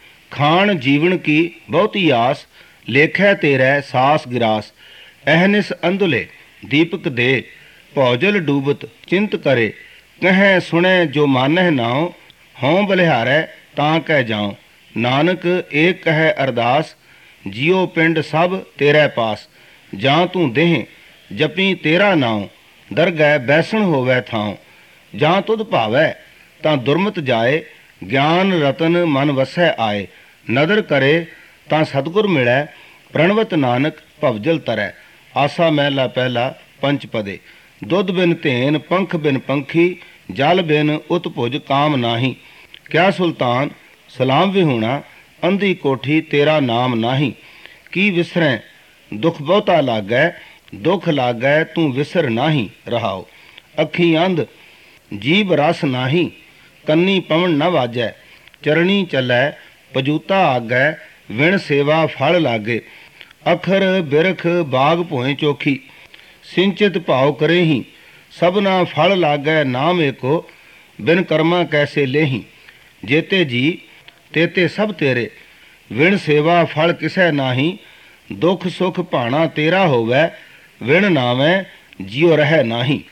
ਖਾਣ ਜੀਵਨ ਕੀ ਬਹੁਤੀ ਆਸ, ਲੇਖੈ ਤੇਰੈ ਸਾਸ ਗਿਰਾਸ। ਅਹਨਿਸ ਅੰਧੁਲੇ ਦੀਪਕ ਦੇ, ਭੌਜਲ ਡੂਬਤ ਚਿੰਤ ਕਰੇ। ਕਹਿ ਸੁਣੈ ਜੋ ਮਾਨਹਿ ਨਾਉ, ਹਉ ਬਲਿਹਾਰੈ ਤਾਂ ਕਹਿ ਜਾਉ। ਨਾਨਕ ਏਕ ਕਹੈ ਅਰਦਾਸ, ਜਿਉ ਪਿੰਡ ਸਭ ਤੇਰੇ ਪਾਸ। ਜਾਂ ਤੂੰ ਦੇਹ ਜਪੀ ਤੇਰਾ ਨਾਉ, ਦਰਗਹਿ ਬੈਸਣ ਹੋਵੈ ਥਾਉ। ਜਾਂ ਤੁਧ ਭਾਵੈ ਤਾਂ ਦੁਰਮਤ ਜਾਏ, ਗਿਆਨ ਰਤਨ ਮਨ ਵਸੈ ਆਏ। ਨਦਰ ਕਰੇ ਤਾਂ ਸਤਿਗੁਰ ਮਿਲੈ, ਪ੍ਰਣਵਤ ਨਾਨਕ ਭਵਜਲ ਤਰੈ। ਆਸਾ ਮਹਿਲਾ ਪਹਿਲਾ। ਪੰਚਪਦੇ। ਦੁੱਧ ਬਿਨ ਧੇਨ ਪੰਖ ਬਿਨ ਪੰਖੀ, ਜਲ ਬਿਨ ਉਤ ਭੁਜ ਕਾਮ ਨਾਹੀ। ਕਿਆ ਸੁਲਤਾਨ ਸਲਾਮ ਵਿਹੂਣਾ, ਅੰਧੀ ਕੋਠੀ ਤੇਰਾ ਨਾਮ ਨਾਹੀ। ਕੀ ਵਿਸਰੈ ਦੁਖ ਬਹੁਤਾ ਲਾਗੈ, ਦੁਖ ਲਾਗੈ ਤੂੰ ਵਿਸਰ ਨਾਹੀ। ਰਹਾਓ। ਅੱਖੀ ਅੰਧ ਜੀਭ ਰਸ ਨਾਹੀ, ਕੰਨੀ ਪਵਨ ਨ ਵਾਜੈ। ਚਰਣੀ ਚੱਲੈ ਪਜੂਤਾ ਆਗੈ, ਵਿਣ ਸੇਵਾ ਫਲ ਲਾਗੇ। ਅਖਰ ਬਿਰਖ ਬਾਗ ਭੋਏ ਚੋਖੀ, ਸਿੰਚਿਤ ਭਾਉ ਕਰੇਹੀ। ਸਭਨਾ ਫਲ ਲਾਗੈ ਨਾਮ ਏਕੋ, ਬਿਨ ਕਰਮਾ ਕੈਸੇ ਲੇਹੀ। ਜੇਤੇ ਜੀ ਤੇਤੇ ਸਭ ਤੇਰੇ, ਵਿਣ ਸੇਵਾ ਫਲ ਕਿਸੈ ਨਾਹੀ। ਦੁਖ ਸੁਖ ਭਾਣਾ ਤੇਰਾ ਹੋਵੈ, ਵਿਣ ਨਾਵੈ ਜਿਉ ਰਹਿ ਨਾਹੀ।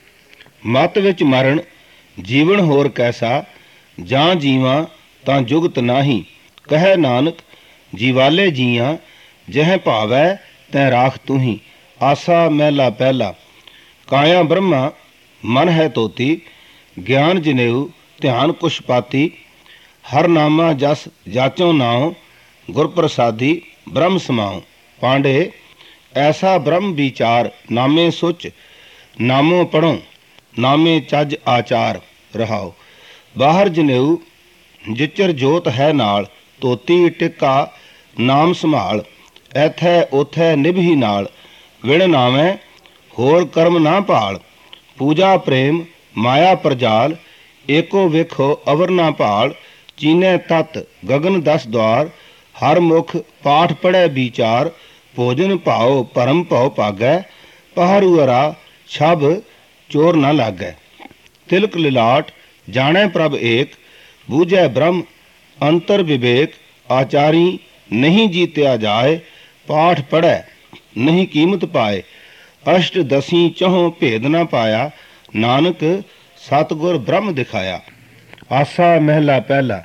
ਮਤ ਵਿੱਚ ਮਰਨ ਜੀਵਨ ਹੋਰ ਕੈਸਾ, ਜਾਂ ਜੀਵਾਂ ਤਾਂ ਜੁਗਤ ਨਾਹੀ। ਕਹੈ ਨਾਨਕ ਜੀਵਾਲੇ ਜੀਆਂ, ਜਹ ਭਾਵੈ ਤੈ ਰਾਖ ਤੂਹੀ। ਆਸਾ ਮਹਿਲਾ ਪਹਿਲਾ। ਕਾਇਆ ਬ੍ਰਹਮਾ ਮਨ ਹੈ ਤੋਤੀ, ਗਿਆਨ ਜਨੇਊ ਧਿਆਨ ਕੁਛ ਪਾਤੀ। ਹਰ ਨਾਮਾ ਜਸ ਜਾਚੋ ਨਾਉ, ਗੁਰ ਪ੍ਰਸਾਦੀ ਬ੍ਰਹਮ ਸਮਾਉ। ਪਾਂਡੇ ਐਸਾ ਬ੍ਰਹਮ ਵਿਚਾਰ, ਨਾਮੇ ਸੁਚ ਨਾਮੋ ਪੜ੍ਹੋ, ਨਾਮੇ ਚੱਜ ਆਚਾਰ। ਰਹਾਓ। ਬਾਹਰ ਜਨੇਊ ਜਿਚਰ ਜੋਤ ਹੈ ਨਾਲ, ਤੋਤੀ ਟਿੱਕਾ ਨਾਮ ਸੰਭਾਲ। ਐਥੈ ਉਥੈ ਨਿਭੀ ਨਾਲ, ਵਿਣ ਨਾਵੈ ਹੋਰ ਕਰਮ ਨਾ ਭਾਲ। ਪੂਜਾ ਪ੍ਰੇਮ ਮਾਇਆ ਪ੍ਰਜਾਲ, ਏਕੋ ਵੇਖੋ ਅਵਰ ਨਾ ਭਾਲ। ਚੀਨੈ ਤਤ ਗਗਨ 10 ਦੁਆਰ, ਹਰ ਮੁਖ ਪਾਠ ਪੜ੍ਹੈ ਵਿਚਾਰ। ਭੋਜਨ ਭਾਉ ਭਰਮ ਭਉ ਭਾਗੈ, ਪਹਰੂ ਅਰਾ ਛਬ ਚੋਰ ਨਾ ਲਾਗੈ। ਤਿਲਕ ਲਿਲਾਟ ਜਾਣੈ ਪ੍ਰਭ ਏਕ, ਬੂਝੈ ਬ੍ਰਹਮ ਅੰਤਰ ਵਿਵੇਕ। ਆਚਾਰੀ ਨਹੀਂ ਜੀਤਿਆ ਜਾਏ, ਪਾਠ ਪੜ੍ਹੈ ਨਹੀਂ ਕੀਮਤ ਪਾਏ। ਅਸ਼ਟ ਦਸੀਂ ਚਹੁ ਭੇਦ ਨਾ ਪਾਇਆ, ਨਾਨਕ ਸਤਿਗੁਰ ਬ੍ਰਹਮ ਦਿਖਾਇਆ। ਆਸਾ ਮਹਿਲਾ ਪਹਿਲਾ।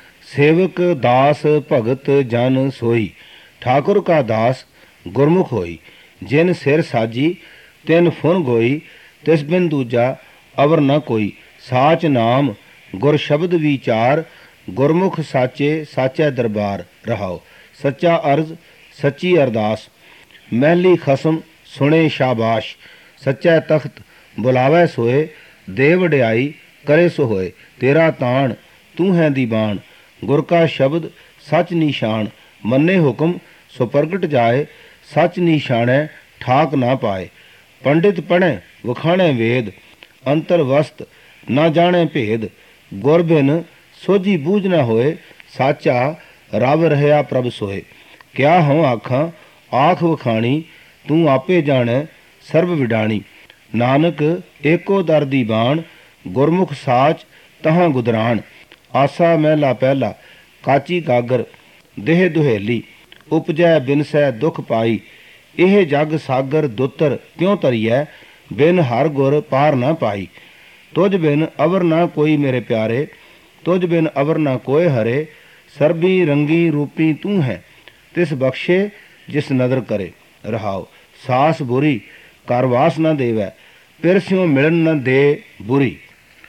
ਸੇਵਕ ਦਾਸ ਭਗਤ ਜਨ ਸੋਈ, ਠਾकुर ਕਾ ਦਾਸ ਗੁਰਮੁਖ ਹੋਈ। ਜਿਨ ਸਿਰ ਸਾਜੀ ਤਿਨ ਫੁਨ ਗੋਈ, ਤਿਸ ਬਿਨ ਦੂਜਾ ਅਵਰ ਨ ਕੋਈ। ਸਾਚ ਨਾਮ ਗੁਰ ਸ਼ਬਦ ਵਿਚਾਰ, ਗੁਰਮੁਖ ਸਾਚੇ ਸਾਚੈ ਦਰਬਾਰ। ਰਹਾਓ। ਸੱਚਾ ਅਰਜ਼ ਸੱਚੀ ਅਰਦਾਸ, ਮਹਿਲੀ ਖਸਮ ਸੁਣੇ ਸ਼ਾਬਾਸ਼। ਸੱਚਾ ਤਖਤ ਬੁਲਾਵੈ ਸੋਏ, ਦੇ ਵਡਿਆਈ ਕਰੇ ਸੋ ਹੋਏ। ਤੇਰਾ ਤਾਣ ਤੂੰ ਹੈ ਦੀਵਾਨ, ਗੁਰ ਕਾ ਸ਼ਬਦ ਸੱਚ ਨਿਸ਼ਾਨ। ਮੰਨੇ ਹੁਕਮ ਸੋ ਪ੍ਰਗਟ ਜਾਏ, ਸੱਚ ਨਿਸ਼ਾਨੈ ਠਾਕ ਨਾ ਪਾਏ। ਪੰਡਿਤ ਪੜ੍ਹੈ ਵਖਾਣੈ ਵੇਦ, ਅੰਤਰ ਵਸਤ ਨਾ ਜਾਣੈ ਭੇਦ। ਗੁਰ ਬਿਨ ਸੋਝੀ ਬੂਝ ਨਾ ਹੋਏ, ਸਾਚਾ ਰਵ ਰਹਿਆ ਪ੍ਰਭ ਸੋਏ। ਕਿਆ ਹਉ ਆਖਾਂ ਆਖ ਵਖਾਣੀ, ਤੂੰ ਆਪੇ ਜਾਣੈ ਸਰਬ ਵਿਡਾਣੀ। ਨਾਨਕ ਏਕੋ ਦਰ ਦੀ ਬਾਣ, ਗੁਰਮੁਖ ਸਾਚ ਤਹਾਂ ਗੁਦਰਾਣ। ਆਸਾ ਮਹਿਲਾ ਪਹਿਲਾ। ਕਾਚੀ ਗਾਗਰ ਦੇਹ ਦੁਹੇਲੀ, ਉਪਜੈ ਬਿਨਸੈ ਦੁਖ ਪਾਈ। ਇਹ ਜਗ ਸਾਗਰ ਦੁੱਤਰ ਕਿਉਂ ਤਰੀਐ, ਬਿਨ ਹਰ ਗੁਰ ਪਾਰ ਨਾ ਪਾਈ। ਤੁਝ ਬਿਨ ਅਵਰ ਨਾ ਕੋਈ ਮੇਰੇ ਪਿਆਰੇ, ਤੁਝ ਬਿਨ ਅਵਰ ਨਾ ਕੋਇ ਹਰੇ। ਸਰਬੀ ਰੰਗੀ ਰੂਪੀ ਤੂੰ ਹੈ, ਤਿਸ ਬਖਸ਼ੇ ਜਿਸ ਨਦਰ ਕਰੇ। ਰਹਾਓ। ਸਾਸ ਬੁਰੀ ਘਰ ਵਾਸ ਨਾ ਦੇਵੈ, ਪਿਰ ਸਿਉ ਮਿਲਨ ਨ ਦੇ ਬੁਰੀ।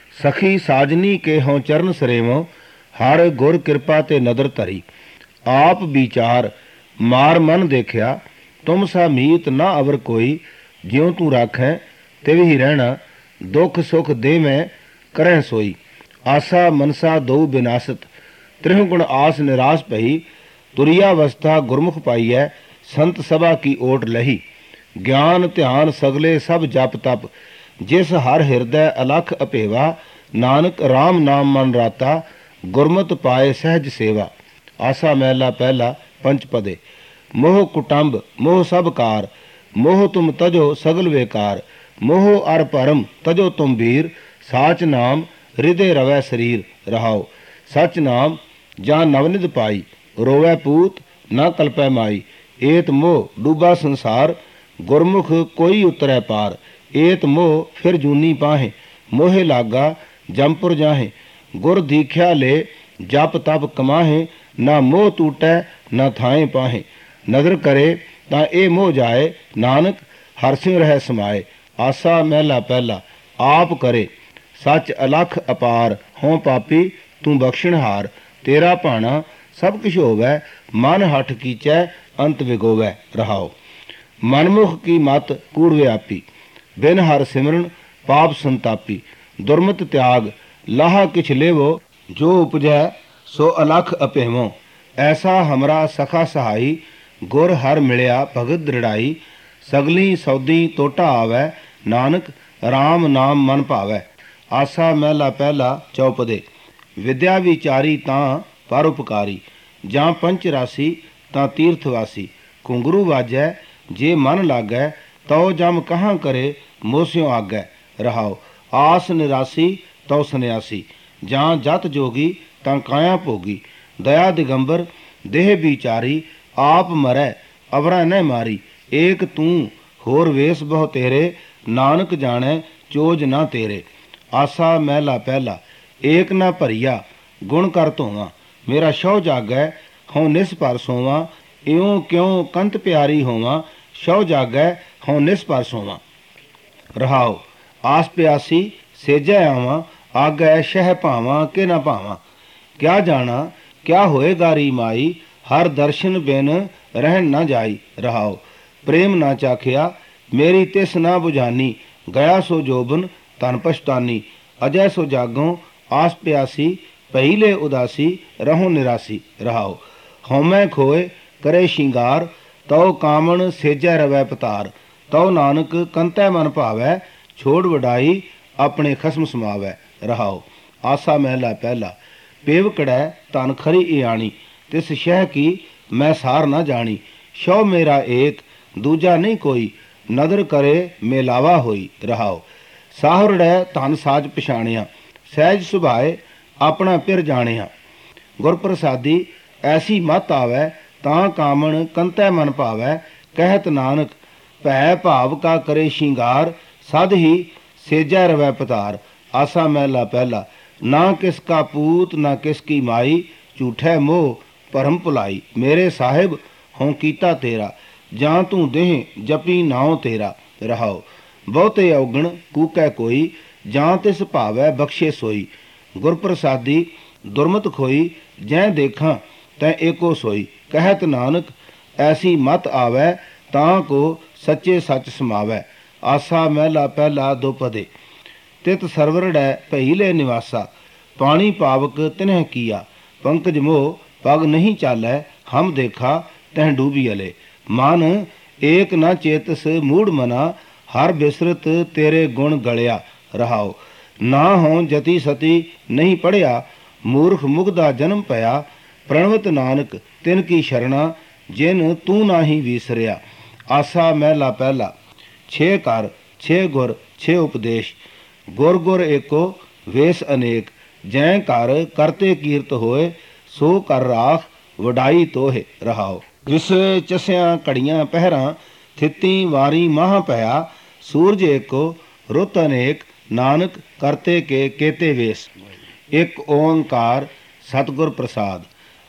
ਸਖੀ ਸਾਜਨੀ ਕੇ ਹਉ ਚਰਨ ਸਰੇਵੋ, ਹਰ ਗੁਰ ਕਿਰਪਾ ਤੇ ਨਦਰ ਧਰੀ। ਆਪ ਵਿਚਾਰ ਮਾਰ ਮਨ ਦੇਖਿਆ, ਤੁਮ ਸਾ ਮੀਤ ਨਾ ਅਵਰ ਕੋਈ। ਜਿਉ ਤੂੰ ਰਾਖੈ ਤਿਵ ਹੀ ਰਹਿਣਾ, ਦੁਖ ਸੁਖ ਦੇ ਮੈਂ ਕਰੈ ਸੋਈ। ਆਸਾ ਮਨਸਾ ਦਉ ਬਿਨਾਸਤ, ਤ੍ਰਿਹੁ ਗੁਣ ਆਸ ਨਿਰਾਸ ਪਈ। ਤੁਰਿਆ ਅਵਸਥਾ ਗੁਰਮੁਖ ਪਾਈਐ, ਸੰਤ ਸਭਾ ਕੀ ਓਟ ਲਹੀ। ਗਿਆਨ ਧਿਆਨ ਸਗਲੇ ਸਭ ਜਪ ਤਪ, ਜਿਸ ਹਰ ਹਿਰਦੈ ਅਲਖ ਅਪੇਵਾ। ਨਾਨਕ ਰਾਮ ਨਾਮ ਮਨ ਰਾਤਾ, ਗੁਰਮਤਿ ਪਾਏ ਸਹਿਜ ਸੇਵਾ। ਆਸਾ ਮਹਿਲਾ ਪਹਿਲਾ। ਪੰਚਪਦੇ। ਮੋਹ ਕੁਟੰਬ ਮੋਹ ਸਭ ਕਾਰ, ਮੋਹ ਤੁਮ ਤਜੋ ਸਗਲ ਵੇਕਾਰ। ਮੋਹ ਅਰ ਭਰਮ ਤਜੋ ਤੁਮ ਵੀਰ, ਸਾਚ ਨਾਮ ਹਿਰਦੇ ਰਵੈ ਸਰੀਰ। ਰਹਾਓ। ਸਚ ਨਾਮ ਜਾਂ ਨਵਨਿਧ ਪਾਈ, ਰੋਵੈ ਪੂਤ ਨਾ ਕਲਪੈ ਮਾਈ। ਏਤ ਮੋਹ ਡੂਬਾ ਸੰਸਾਰ, ਗੁਰਮੁਖ ਕੋਈ ਉਤਰੈ ਪਾਰ। ਏਤ ਮੋਹ ਫਿਰ ਜੂਨੀ ਪਾਹੇ, ਮੋਹੇ ਲਾਗਾ ਜੰਪੁਰ ਜਾਹੇ। ਗੁਰ ਦੀਖਿਆ ਲੈ ਜਪ ਤਪ ਕਮਾਹੇ, ਨਾ ਮੋਹ ਟੂਟੈ ਨਾ ਥਾਏ ਪਾਹੇ। ਨਦਰ ਕਰੇ ਤਾਂ ਇਹ ਮੋਹ ਜਾਏ, ਨਾਨਕ ਹਰਿ ਸਿਉ ਰਹਿ ਸਮਾਏ। ਆਸਾ ਮਹਿਲਾ ਪਹਿਲਾ। ਆਪ ਕਰੇ ਸੱਚ ਅਲਖ ਅਪਾਰ, ਹੋਂ ਪਾਪੀ ਤੂੰ ਬਖਸ਼ਣਹਾਰ। ਤੇਰਾ ਭਾਣਾ ਸਭ ਕਿਛ ਹੋਵੈ, ਮਨ ਹਠ ਕੀਚੈ ਅੰਤ ਵਿਗੋਵੈ। ਰਹਾਓ। ਮਨਮੁਖ ਕੀ ਮਤ ਕੂੜ ਵਿਆਪੀ, ਬਿਨ ਹਰ ਸਿਮਰਨ ਪਾਪ ਸੰਤਾਪੀ। ਦੁਰਮਤ ਤਿਆਗ ਲਾਹਾ ਕਿਛ ਲੇਵੋ, ਜੋ ਉਪਜੈ ਸੋ ਅਲਖ ਅਪੇਵੋ। ਐਸਾ ਹਮਰਾ ਸਖਾ ਸਹਾਈ, ਗੁਰ ਹਰ ਮਿਲਿਆ ਭਗਤ ਦ੍ਰਿੜਾਈ। ਸਗਲੀ ਸੌਦੀ ਟੋਟਾ ਆਵੈ, ਨਾਨਕ ਰਾਮ ਨਾਮ ਮਨ ਭਾਵੈ। ਆਸਾ ਮਹਿਲਾ ਪਹਿਲਾ। ਚੌਪਦੇ। ਵਿਦਿਆ ਵਿਚਾਰੀ ਤਾਂ ਪਰ ਉਪਕਾਰੀ, ਜਾਂ ਪੰਚ ਰਾਸੀ ਤਾਂ ਤੀਰਥਵਾਸੀ। ਘੁੰਗਰੂ ਵਾਜੈ ਜੇ ਮਨ ਲਾਗੈ, ਤਉ ਜਮ ਕਹਾਂ ਕਰੇ ਮੋਸਿਓ ਆਗੈ। ਰਹਾਓ। ਆਸ ਨਿਰਾਸੀ ਤਉ ਸੰਨਿਆਸੀ, ਜਾਂ ਜਤ ਜੋਗੀ ਤਾਂ ਕਾਇਆ ਭੋਗੀ। ਦਇਆ ਦਿਗੰਬਰ ਦੇਹ ਵਿਚਾਰੀ, ਆਪ ਮਰੈ ਅਵਰਾ ਨਹਿ ਮਾਰੀ। ਏਕ ਤੂੰ ਹੋਰ ਵੇਸ ਬਹੁ ਤੇਰੇ, ਨਾਨਕ ਜਾਣੈ ਚੋਜ ਨਾ ਤੇਰੇ। ਆਸਾ ਮਹਿਲਾ ਪਹਿਲਾ। ਏਕ ਨਾ ਭਰੀਆ ਗੁਣ ਕਰ ਧੋਵਾਂ, ਮੇਰਾ ਸ਼ਹੁ ਜਾਗੈ ਹਉ ਨਿਸ ਪਰ ਸੋਵਾਂ। ਇਉਂ ਕਿਉਂ ਕੰਤ ਪਿਆਰੀ ਹੋਵਾਂ, ਸ਼ਉ ਜਾਗੈ ਹਉ ਨਿਸਪਰ ਸੋਵਾਂ। ਰਹਾਉ ਆਸ ਪਿਆਸੀ ਸੇਜੈ ਆਵਾਂ, ਆਗੈ ਸ਼ਹਿ ਭਾਵਾਂ ਕਿ ਨਾ ਭਾਵਾਂ। ਕਿਆ ਜਾਣਾ ਕਿਆ ਹੋਏ ਗਾਰੀ ਮਾਈ, ਹਰ ਦਰਸ਼ਨ ਬਿਨ ਰਹਿਣ ਨਾ ਜਾਈ। ਰਹਾਉ ਪ੍ਰੇਮ ਨਾ ਚਾਖਿਆ ਮੇਰੀ ਤਿਸ ਨਾ ਬੁਝਾਨੀ, ਗਿਆ ਸੋ ਜੋਬਨ ਧਨ ਪਛਤਾਨੀ। ਅਜੈ ਸੋ ਜਾਗੋਂ ਆਸ ਪਿਆਸੀ, ਪਈ ਲੈ ਉਦਾਸੀ ਰਹੋ ਨਿਰਾਸੀ। ਰਹਾਉ ਹਉਮੈ ਖੋਏ ਕਰੇ ਸ਼ਿੰਗਾਰ, ਤਉ ਕਾਮਣ ਸੇਜੈ ਰਵੈ ਪਤਾਰ। ਤਉ ਨਾਨਕ ਕੰਤੈ ਮਨ ਭਾਵੈ, ਛੋੜ ਵਡਾਈ ਆਪਣੇ ਖਸਮ ਸਮਾਵੈ। ਰਹਾਉ ਆਸਾ ਮਹਿਲਾ ਪਹਿਲਾ। ਪੇਵਕੜੈ ਧਨ ਖਰੀ ਇਆਣੀ, ਤਿਸ ਸ਼ਹਿ ਕੀ ਮੈਂ ਸਾਰ ਨਾ ਜਾਣੀ। ਸ਼ਉ ਮੇਰਾ ਏਕ ਦੂਜਾ ਨਹੀਂ ਕੋਈ, ਨਦਰ ਕਰੇ ਮੇਲਾਵਾ ਹੋਈ। ਰਹਾਉ ਸਾਹੁਰੜੈ ਧਨ ਸਾਜ ਪਛਾਣਿਆ, ਸਹਿਜ ਸੁਭਾਏ ਆਪਣਾ ਪਿਰ ਜਾਣਿਆ। ਗੁਰ ਪ੍ਰਸਾਦੀ ਐਸੀ ਮਤ ਆਵੈ, ਤਾਂ ਕਾਮਣ ਕੰਤੈ ਮਨ ਭਾਵੈ। ਕਹਿਤ ਨਾਨਕ ਭੈ ਭਾਵ ਕਾ ਕਰੇ ਸ਼ਿੰਗਾਰ, ਸਦ ਹੀ ਸੇਜੈ ਰਵੈ ਪਤਾਰ। ਆਸਾ ਮਹਿਲਾ ਪਹਿਲਾ। ਨਾ ਕਿਸ ਕਾ ਪੂਤ ਨਾ ਕਿਸ ਕੀ ਮਾਈ, ਝੂਠੈ ਮੋਹ ਭਰਮ ਭੁਲਾਈ। ਮੇਰੇ ਸਾਹਿਬ ਹੋਂ ਕੀਤਾ ਤੇਰਾ, ਜਾਂ ਤੂੰ ਦੇਹ ਜਪੀ ਨਾਉ ਤੇਰਾ। ਰਹਾਉ ਬਹੁਤੇ ਔਗਣ ਕੂਕੈ ਕੋਈ, ਜਾਂ ਤਿਸ ਭਾਵੈ ਬਖਸ਼ੇ ਸੋਈ। ਗੁਰ ਪ੍ਰਸਾਦੀ ਦੁਰਮਤ ਖੋਈ, ਜੈ ਦੇਖਾਂ ਤੈ ਏਕੋ ਸੋਈ। ਕਹਿਤ ਨਾਨਕ ਐਸੀ ਮਤ ਆਵੈ, ਤਾਂ ਕੋ ਸੱਚੇ ਸੱਚ ਸਮਾਵੈ। ਆਸਾ ਮਹਿਲਾ ਪਹਿਲਾ ਦੋਪਦੇ। ਤਿਤ ਸਰਵਰੜੈ ਭਈ ਲੈ ਨਿਵਾਸਾ, ਪਾਣੀ ਪਾਵਕ ਤਿਨਹਿ ਕੀਆ। ਪੰਕਜ ਮੋਹ ਪਗ ਨਹੀਂ ਚਾਲੈ, ਹਮ ਦੇਖਾ ਤਹਿ ਡੂਬੀ ਅਲੇ। ਮਨ ਏਕ ਨਾ ਚੇਤਸ ਮੂੜ ਮਨਾ, ਹਰ ਬਿਸਰਤ ਤੇਰੇ ਗੁਣ ਗਲਿਆ। ਰਹਾਉ ਨਾ ਹੋਂ ਜਤੀ ਸਤੀ ਨਹੀਂ ਪੜਿਆ, ਮੂਰਖ ਮੁਗਦਾ ਜਨਮ ਪਿਆ। ਪ੍ਰਣਵਤ ਨਾਨਕ ਤਿਨ ਕੀ ਸ਼ਰਣਾ, ਜਿਨ ਤੂੰ ਨਾਹੀ ਵੀਸਰਿਆ। ਆਸਾ ਮਹਿਲਾ ਪਹਿਲਾ। ਛੇ ਕਰ ਛੇ ਗੁਰ ਛੇ ਉਪਦੇਸ਼, ਗੁਰ ਗੁਰ ਏਕੋ ਵੇਸ ਅਨੇਕ। ਜੈ ਘਰ ਕਰਤੇ ਕੀਰਤ ਹੋਏ, ਸੋ ਕਰ ਰਾਖ ਵਡਾਈ ਤੋਹੇ। ਰਹਾਉ ਵਿਸਵੇ ਚਸਿਆਂ ਘੜੀਆਂ ਪਹਿਰਾਂ, ਥਿੱਤੀ ਵਾਰੀ ਮਾਹ ਪਿਆ। ਸੂਰਜ ਏਕੋ ਰੁੱਤ ਅਨੇਕ, ਨਾਨਕ ਕਰਤੇ ਕੇ ਕੇਤੇ ਵੇਸ। ਇੱਕ ਓੰਕਾਰ ਸਤਿਗੁਰ ਪ੍ਰਸਾਦ।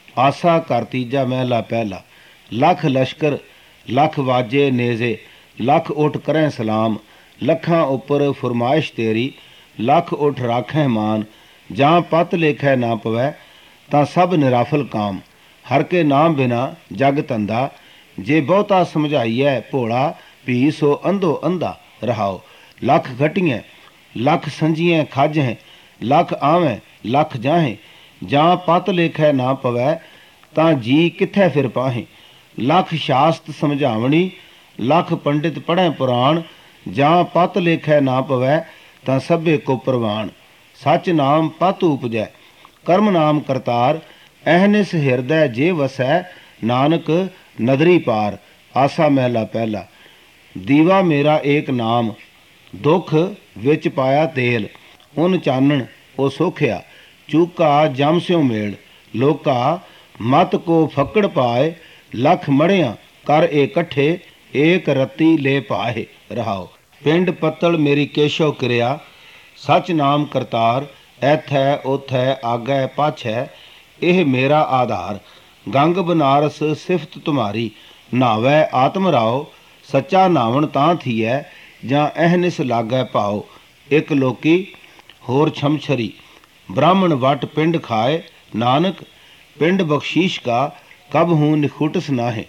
ਆਸਾ ਕਰ ਤੀਜਾ ਮਹਿਲਾ ਪਹਿਲਾ। ਲੱਖ ਲਸ਼ਕਰ ਲੱਖ ਵਾਜੇ ਨੇਜ਼ੇ, ਲੱਖ ਉੱਠ ਕਰੈ ਸਲਾਮ। ਲੱਖਾਂ ਉੱਪਰ ਫੁਰਮਾਇਸ਼ ਤੇਰੀ, ਲੱਖ ਉੱਠ ਰਾਖੈ ਮਾਨ। ਜਾਂ ਪਤ ਲੇਖੈ ਨਾ ਪਵੈ, ਤਾਂ ਸਭ ਨਿਰਾਫਲ ਕਾਮ। ਹਰ ਕੇ ਨਾਮ ਬਿਨਾ ਜਗ ਧੰਦਾ, ਜੇ ਬਹੁਤਾ ਸਮਝਾਈਐ ਭੋਲਾ। ਭੀ ਸੋ ਅੰਧੋ ਅੰਧਾ। ਰਹਾਉ ਲੱਖ ਘਟੀਐ ਲੱਖ ਸੰਜੀਐ ਖਾਜਹਿ, ਲੱਖ ਆਵੈ ਲੱਖ ਜਾਹੇ। ਜਾਂ ਪਤ ਲੇਖੈ ਨਾ ਪਵੈ, ਤਾਂ ਜੀ ਕਿੱਥੈ ਫਿਰ ਪਾਹੇ। ਲੱਖ ਸ਼ਾਸਤ ਸਮਝਾਵਣੀ, ਲੱਖ ਪੰਡਿਤ ਪੜ੍ਹੈ ਪੁਰਾਣ। ਜਾਂ ਪਤ ਲੇਖੈ ਨਾ ਪਵੈ, ਤਾਂ ਸਭੇ ਕੋ ਪ੍ਰਵਾਨ। ਸਚ ਨਾਮ ਪਤ ਉਪਜੈ, ਕਰਮ ਨਾਮ ਕਰਤਾਰ। ਅਹਨਿਸ ਹਿਰਦੈ ਜੇ ਵਸੈ, ਨਾਨਕ ਨਦਰੀ ਪਾਰ। ਆਸਾ ਮਹਿਲਾ ਪਹਿਲਾ। ਦੀਵਾ ਮੇਰਾ ਏਕ ਨਾਮ, ਦੁੱਖ ਵਿੱਚ ਪਾਇਆ ਤੇਲ। ਉਨ ਚਾਨਣ ਉਹ ਸੋਖਿਆ, ਚੂਕਾ ਜਮ ਸਿਉ ਮੇਲ। ਲੋਕਾ ਮਤ ਕੋ ਫੱਕੜ ਪਾਏ, ਲੱਖ ਮੜਿਆਂ ਕਰ ਇਕੱਠੇ। ਏਕ ਰੱਤੀ ਲੈ ਪਾਏ। ਰਹਾਉ ਪਿੰਡ ਪੱਤਲ ਮੇਰੀ ਕੇਸ਼ੋ ਕਿਰਿਆ, ਸਚ ਨਾਮ ਕਰਤਾਰ। ਐਥੈ ਉਥੈ ਆਗੈ ਪਾਛੈ, ਇਹ ਮੇਰਾ ਆਧਾਰ। ਗੰਗ ਬਨਾਰਸ ਸਿਫਤ ਤੁਮਾਰੀ, ਨਾਵੈ ਆਤਮ ਰਾਓ। ਸੱਚਾ ਨਾਵਣ ਤਾਂ ਥੀਐ, ਜਾਂ ਅਹਨਿਸ ਲਾਗੈ ਭਾਓ। ਇੱਕ ਲੋਕੀ ਹੋਰ ਛਮਛਰੀ, ਬ੍ਰਾਹਮਣ ਵਟ ਪਿੰਡ ਖਾਏ। ਨਾਨਕ ਪਿੰਡ ਬਖਸ਼ੀਸ਼ ਕਾ, ਕਬ ਹੂੰ ਨਿਖੁਟਸ ਨਾਹੇ।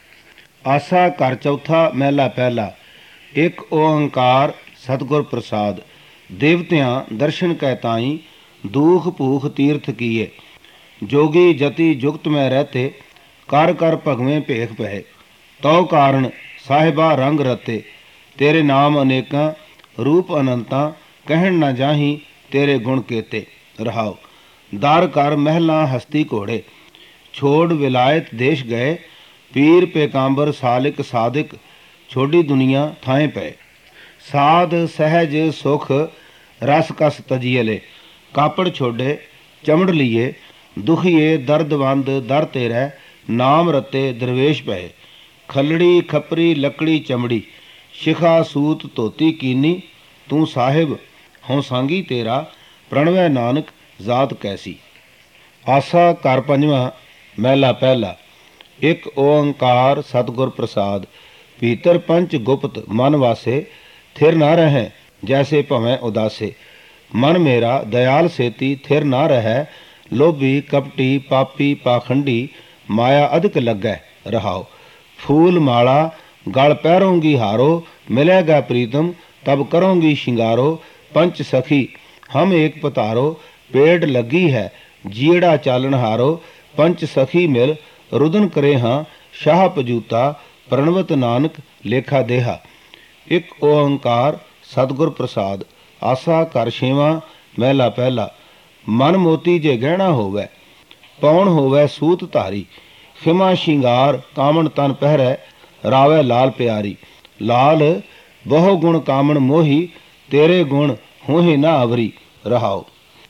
ਆਸਾ ਘਰ ਚੌਥਾ ਮਹਿਲਾ ਪਹਿਲਾ। ਇੱਕ ਓੰਕਾਰ ਸਤਿਗੁਰ ਪ੍ਰਸਾਦ। ਦੇਵਤਿਆਂ ਦਰਸ਼ਨ ਕੈ ਤਾਈ, ਦੂਖ ਭੂਖ ਤੀਰਥ ਕੀਏ। ਜੋਗੀ ਜਤੀ ਜੁਗਤ ਮੈਂ ਰਹਤੇ, ਕਰ ਕਰ ਭਗਵੇਂ ਭੇਖ ਪਏ। ਤਉ ਕਾਰਨ ਸਾਹਿਬਾ ਰੰਗ ਰਤੇ, ਤੇਰੇ ਨਾਮ ਅਨੇਕਾਂ ਰੂਪ ਅਨੰਤਾਂ। ਕਹਿਣ ਨਾ ਜਾਹੀ ਤੇਰੇ ਗੁਣ ਕੇਤੇ। ਰਹਾਉ ਦਰ ਕਰ ਮਹਿਲਾਂ ਹਸਤੀ ਘੋੜੇ, ਛੋੜ ਵਿਲਾਇਤ ਦੇਸ਼ ਗਏ। ਪੀਰ ਪੇਕਾਂਬਰ ਸਾਲਿਕ ਸਾਦਿਕ, ਛੋਡੀ ਦੁਨੀਆ ਥਾਏ ਪਏ। ਸਾਧ ਸਹਿਜ ਸੁਖ ਰਸ ਕਸ ਤਜੀਅਲੇ, ਕਾਪੜ ਛੋਡੇ ਚਮੜ ਲੀਏ। ਦੁਖੀਏ ਦਰਦਵੰਦ ਦਰ ਤੇ ਰਹਿ, ਨਾਮ ਰਤੇ ਦਰਵੇਸ਼ ਪਏ। ਖੱਲੜੀ ਖੱਪਰੀ ਲੱਕੜੀ ਚਮੜੀ, ਸ਼ਿਖਾ ਸੂਤ ਧੋਤੀ ਕੀਨੀ। ਤੂੰ ਸਾਹਿਬ ਹੋਂ ਸਾਂਗੀ ਤੇਰਾ, ਪ੍ਰਣਵੈ ਨਾਨਕ ਜ਼ਾਤ ਕੈਸੀ। ਆਸਾ ਘਰ ਪੰਜਵਾਂ ਮਹਿਲਾ ਪਹਿਲਾ। ਇਕ ਓੰਕਾਰ ਸਤਿਗੁਰ ਪ੍ਰਸਾਦ। ਭੀਤਰ ਪੰਚ ਗੁਪਤ ਮਨ ਵਾਸੇ, ਥਿਰ ਨਾ ਰਹੈ ਜੈਸੇ ਭਵੇਂ ਉਦਾਸੇ। ਮਨ ਮੇਰਾ ਦਇਆਲ ਸੇਤੀ ਥਿਰ ਨਾ ਰਹੈ, ਲੋਭੀ ਕਪਟੀ ਪਾਪੀ ਪਾਖੰਡੀ ਮਾਇਆ ਅਧਿਕ ਲੱਗੈ ਰਹਾਓ। ਫੂਲ ਮਾਲਾ ਗਲ ਪਹਿਰੋਂਗੀ ਹਾਰੋ, ਮਿਲੇਗਾ ਪ੍ਰੀਤਮ ਤਬ ਕਰੋਂਗੀ ਸ਼ਿੰਗਾਰੋ। ਪੰਚ ਸਖੀ ਹਮ ਏਕ ਪਤਾਰੋ, ਪੇੜ ਲੱਗੀ ਹੈ ਜੀੜਾ ਚਾਲਣ ਹਾਰੋ। ਪੰਚ ਸਖੀ ਮਿਲ ਰੁਦਨ ਕਰੇ ਹਾਂ, ਸ਼ਾਹ ਪਜੂਤਾ ਪ੍ਰਣਵਤ ਨਾਨਕ ਲੇਖਾ ਦੇਹਾ। ਇਕ ਓੰਕਾਰ ਸਤਿਗੁਰ ਪ੍ਰਸਾਦ। ਆਸਾ ਘਰ ਛੇਵਾਂ ਮਹਿਲਾ ਪਹਿਲਾ। ਮਨ ਮੋਤੀ ਜੇ ਗਹਿਣਾ ਹੋਵੇ, ਪੌਣ ਹੋਵੇ ਸੂਤ ਧਾਰੀ। ਖਿਮਾ ਸ਼ਿੰਗਾਰ ਕਾਮਣ ਤਨ ਪਹਿਰੈ, ਰਾਵੈ ਲਾਲ ਪਿਆਰੀ। ਲਾਲ ਬਹੁ ਗੁਣ ਕਾਮਣ ਮੋਹੀ, ਤੇਰੇ ਗੁਣ ਹੋਹੇ ਨਾ ਅਵਰੀ ਰਹਾਓ।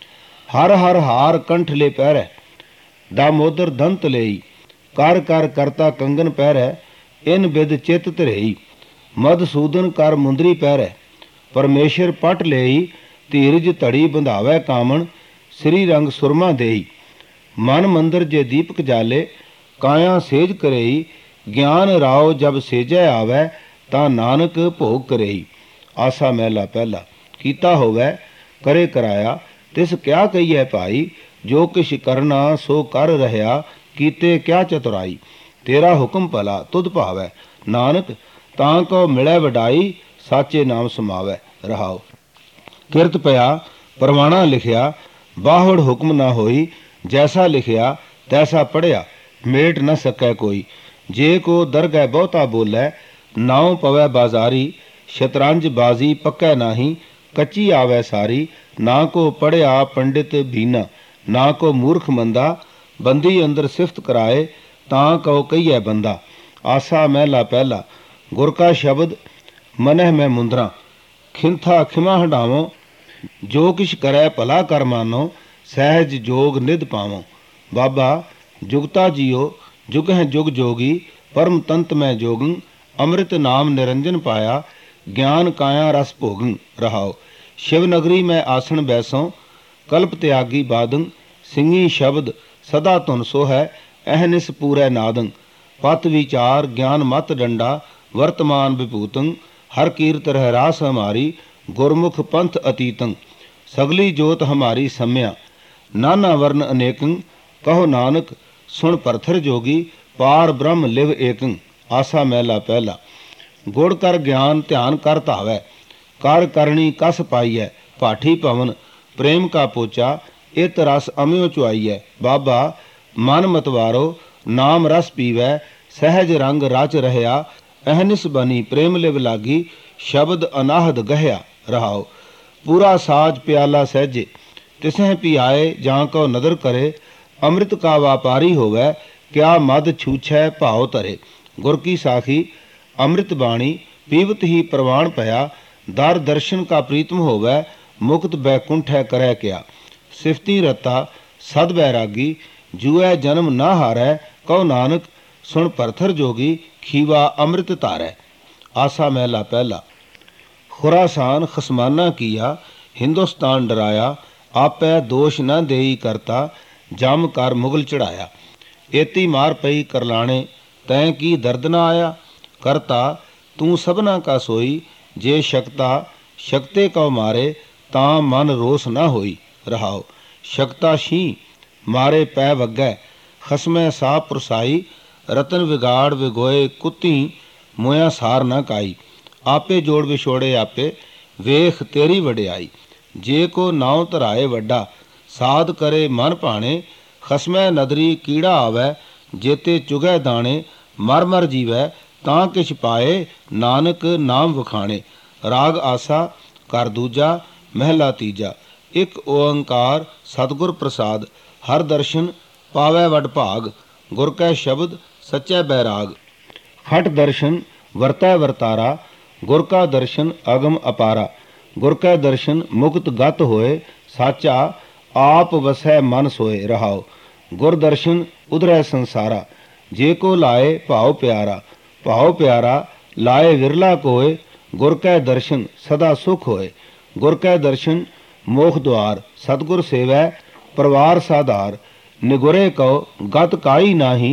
ਹਰ ਹਰ ਹਾਰ ਕੰਠ ਲੈ ਪਹਿਰੈ, ਦਾਮੋਦਰ ਦੰਤ ਲਈ। ਕਰ ਕਰ ਕਰਤਾ ਕੰਗਨ ਪਹਿਰੈ, ਇਨ ਬਿਦ ਚਿਤ ਧਰੇਈ। ਮਧਸੂਦਨ ਕਰ ਮੁੰਦਰੀ ਪਹਿਰੈ, ਪਰਮੇਸ਼ਰ ਪਟ ਲਈ। ਧੀਰਜ ਧੜੀ ਬੰਧਾਵੈ ਕਾਮਣ, ਸ੍ਰੀ ਰੰਗ ਸੁਰਮਾ ਦੇਈ। ਮਨ ਮੰਦਰ ਜੇ ਦੀਪਕ ਜਾਲੇ, ਕਾਇਆ ਸੇਜ ਕਰੇਈ। ਗਿਆਨ ਰਾਓ ਜਬ ਸੇਜੈ ਆਵੈ, ਤਾਂ ਨਾਨਕ ਭੋਗ ਕਰੇਈ। ਆਸਾ ਮਹਿਲਾ ਪਹਿਲਾ। ਕੀਤਾ ਹੋਵੈ ਕਰੇ ਕਰਾਇਆ, ਤਿਸ ਕਿਆ ਕਹੀਐ ਭਾਈ। ਜੋ ਕਿਛ ਕਰਨਾ ਸੋ ਕਰ ਰਹਿਆ, ਕੀਤੇ ਕਿਆ ਚਤੁਰਾਈ। ਤੇਰਾ ਹੁਕਮ ਭਲਾ ਤੁਧ ਭਾਵੈ, ਨਾਨਕ ਤਾਂ ਕੋ ਮਿਲੈ ਵਡਾਈ। ਸਾਚੇ ਨਾਮ ਸਮਾਵੈ ਰਹਾਓ। ਕਿਰਤ ਪਿਆ ਪਰਵਾਣਾ ਲਿਖਿਆ, ਬਾਹੜ ਹੁਕਮ ਨਾ ਹੋਈ। ਜੈਸਾ ਲਿਖਿਆ ਤੈਸਾ ਪੜ੍ਹਿਆ, ਮੇਟ ਨ ਸਕੈ ਕੋਈ। ਜੇ ਕੋ ਦਰਗਹਿ ਬਹੁਤਾ ਬੋਲੈ, ਨਾਉ ਪਵੈ ਬਾਜ਼ਾਰੀ। ਸ਼ਤਰੰਜ ਬਾਜ਼ੀ ਪੱਕੈ ਨਾਹੀ, ਕੱਚੀ ਆਵੈ ਸਾਰੀ। ਨਾ ਕੋ ਪੜ੍ਹਿਆ ਪੰਡਿਤ ਭੀਨਾ, ਨਾ ਕੋ ਮੂਰਖ ਮੰਦਾ। ਬੰਦੀ ਅੰਦਰ ਸਿਫਤ ਕਰਾਏ, ਤਾਂ ਕਉ ਕਹੀਐ ਬੰਦਾ। ਆਸਾ ਮਹਿਲਾ ਪਹਿਲਾ। ਗੁਰ ਕਾ ਸ਼ਬਦ ਮਨਹਿ ਮੈਂ ਮੁੰਦਰਾ, ਖਿੰਥਾ ਖਿਮਾ ਹੰਡਾਵੋ। ਜੋ ਕਿਛ ਕਰੈ ਭਲਾ ਕਰ ਮਾਨੋ, ਸਹਿਜ ਜੋਗ ਨਿਧ ਪਾਵੋ। ਬਾਬਾ ਜੁਗਤਾ ਜੀਓ ਜੁਗਹਿ ਜੁਗ ਜੋਗੀ, ਪਰਮ ਤੰਤ ਮੈਂ ਜੋਗੰ। ਅੰਮ੍ਰਿਤ ਨਾਮ ਨਿਰੰਜਨ ਪਾਇਆ, ਗਿਆਨ ਕਾਇਆ ਰਸ ਭੋਗੰ ਰਹਾਓ। ਸ਼ਿਵ ਨਗਰੀ ਮੈਂ ਆਸਣ ਬੈਸੋਂ, ਕਲਪ ਤਿਆਗੀ ਬਾਦੰ। ਸਿੰਘੀ ਸ਼ਬਦ ਸਦਾ ਧੁਨ ਸੋ ਹੈ, ਅਹਨਿਸ ਪੂਰੈ ਨਾਦੰ। ਪਤ ਵਿਚਾਰ ਗਿਆਨ ਮਤ ਡੰਡਾ, ਵਰਤਮਾਨ ਵਿਭੂਤੰ। ਹਰ ਕੀਰਤ ਰਹਿ ਰਾਸ ਹਮਾਰੀ, ਗੁਰਮੁਖ ਪੰਥ ਅਤੀਤੰ। ਸਗਲੀ ਜੋਤ ਹਮਾਰੀ ਸਮਿਆ, ਨਾਨਾ ਵਰਨ ਅਨੇਕੰ। ਕਹੋ ਨਾਨਕ ਸੁਣ ਪਰਥਰ ਜੋਗੀ, ਪਾਰ ਬ੍ਰਹਮ ਲਿਵ ਏਕੰ। ਆਸਾ ਮਹਿਲਾ ਪਹਿਲਾ। ਗੁੜ ਕਰ ਗਿਆਨ ਧਿਆਨ ਕਰ ਧਾਵੈ, ਕਰ ਕਰਣੀ ਕਸ ਪਾਈਐ। ਭਾਠੀ ਭਵਨ ਪ੍ਰੇਮ ਕਾ ਪੋਚਾ, ਇਤ ਰਸ ਅਮਿਓ ਚੁਆਈਐ। ਬਾਬਾ ਮਨ ਮਤਵਾਰੋ ਨਾਮ ਰਸ ਪੀਵੈ, ਸਹਿਜ ਰੰਗ ਰਚ ਰਹਿਆ। ਅਹਨਿਸ ਬਨੀ ਪ੍ਰੇਮ ਲਿਵ ਲਾਗੀ, ਸ਼ਬਦ ਅਨਾਹਦ ਗਹਿਆ ਰਹਾਓ। ਪੂਰਾ ਸਾਜ ਪਿਆਲਾ ਸਹਿਜੇ, ਤਿਸਹਿ ਪਿਆਏ ਜਾਂ ਕੋ ਨਦਰ ਕਰੇ। ਅੰਮ੍ਰਿਤ ਕਾ ਵਾਪਾਰੀ ਹੋਵੈ, ਕਿਆ ਮਦ ਛੂਛੈ ਭਾਉ ਧਰੇ। ਗੁਰ ਕੀ ਸਾਖੀ ਅੰਮ੍ਰਿਤ ਬਾਣੀ, ਪੀਵਤ ਹੀ ਪ੍ਰਵਾਨ ਭਇਆ। ਦਰ ਦਰਸ਼ਨ ਕਾ ਪ੍ਰੀਤਮ ਹੋਵੈ, ਮੁਕਤ ਬੈਕੁੰਠੈ ਕਰੈ ਕਿਆ। ਸਿਫਤੀ ਰਤਾ ਸਦ ਬੈਰਾਗੀ, ਜੂਐ ਜਨਮ ਨਾ ਹਾਰੈ। ਕਹੋ ਨਾਨਕ ਸੁਣ ਪਰਥਰ ਜੋਗੀ, ਖੀਵਾ ਅੰਮ੍ਰਿਤ ਧਾਰੈ। ਆਸਾ ਮਹਿਲਾ ਪਹਿਲਾ। ਖੁਰਾਸਾਨ ਖਸਮਾਨਾ ਕੀਆ, ਹਿੰਦੁਸਤਾਨ ਡਰਾਇਆ। ਆਪੈ ਦੋਸ਼ ਨਾ ਦੇਈ ਕਰਤਾ, ਜਮ ਕਰ ਮੁਗਲ ਚੜਾਇਆ। ਏਤੀ ਮਾਰ ਪਈ ਕਰਲਾਣੇ, ਤੈਂ ਕੀ ਦਰਦ ਨਾ ਆਇਆ। ਕਰਤਾ ਤੂੰ ਸਭਨਾ ਕਾ ਸੋਈ, ਜੇ ਸ਼ਕਤਾ ਸ਼ਕਤੇ ਕਉ ਮਾਰੇ। ਤਾਂ ਮਨ ਰੋਸ ਨਾ ਹੋਈ ਰਹਾਓ। ਸ਼ਕਤਾ ਸ਼ੀ ਮਾਰੇ ਪੈ ਵੱਗੈ, ਖਸਮੈ ਸਾਹ ਪਰਸਾਈ। ਰਤਨ ਵਿਗਾੜ ਵਿਗੋਏ ਕੁੱਤੀ, ਮੋਇਆ ਸਾਰ ਨਾ ਕਾਈ। ਆਪੇ ਜੋੜ ਵਿਛੋੜੇ ਆਪੇ, ਵੇਖ ਤੇਰੀ ਵਡਿਆਈ। ਜੇ ਕੋ ਨਾਉ ਧਰਾਏ ਵੱਡਾ, ਸਾਧ ਕਰੇ ਮਨ ਭਾਣੇ। ਖਸਮੈ ਨਦਰੀ ਕੀੜਾ ਆਵੈ, ਜੇਤੇ ਚੁਗੈ ਦਾਣੇ। ਮਰ ਮਰ ਜੀਵੈ ਤਾਂ ਕਿਛ ਪਾਏ, ਨਾਨਕ ਨਾਮ ਵਖਾਣੇ। ਰਾਗ ਆਸਾ ਕਰ ਦੂਜਾ ਮਹਿਲਾ ਤੀਜਾ। ਇਕ ਓੰਕਾਰ ਸਤਿਗੁਰ ਪ੍ਰਸਾਦ। ਹਰ ਦਰਸ਼ਨ ਪਾਵੈ ਵਡ ਭਾਗ, ਗੁਰ ਕੈ ਸ਼ਬਦ ਸੱਚੈ ਬੈਰਾਗ। ਹਟ ਦਰਸ਼ਨ ਵਰਤੈ ਵਰਤਾਰਾ, ਗੁਰ ਕਾ ਦਰਸ਼ਨ ਅਗਮ ਅਪਾਰਾ। ਗੁਰ ਕੈ ਦਰਸ਼ਨ ਮੁਕਤ ਗਤ ਹੋਏ, ਸਾਚਾ ਆਪ ਵਸੈ ਮਨ ਸੋਏ ਰਹਾਓ। ਗੁਰ ਦਰਸ਼ਨ ਉਧਰੈ ਸੰਸਾਰਾ, ਜੇ ਕੋ ਲਾਏ ਭਾਉ ਪਿਆਰਾ। ਭਾਉ ਪਿਆਰਾ ਲਾਏ ਵਿਰਲਾ ਕੋਏ, ਗੁਰ ਕੈ ਦਰਸ਼ਨ ਸਦਾ ਸੁਖ ਹੋਏ। ਗੁਰ ਕੈ ਦਰਸ਼ਨ ਮੋਖ ਦੁਆਰ, ਸਤਿਗੁਰ ਸੇਵੈ ਪਰਵਾਰ ਸਾਧਾਰ। ਨਿਗੁਰੇ ਕਉ ਗਤ ਕਾਈ ਨਾਹੀ,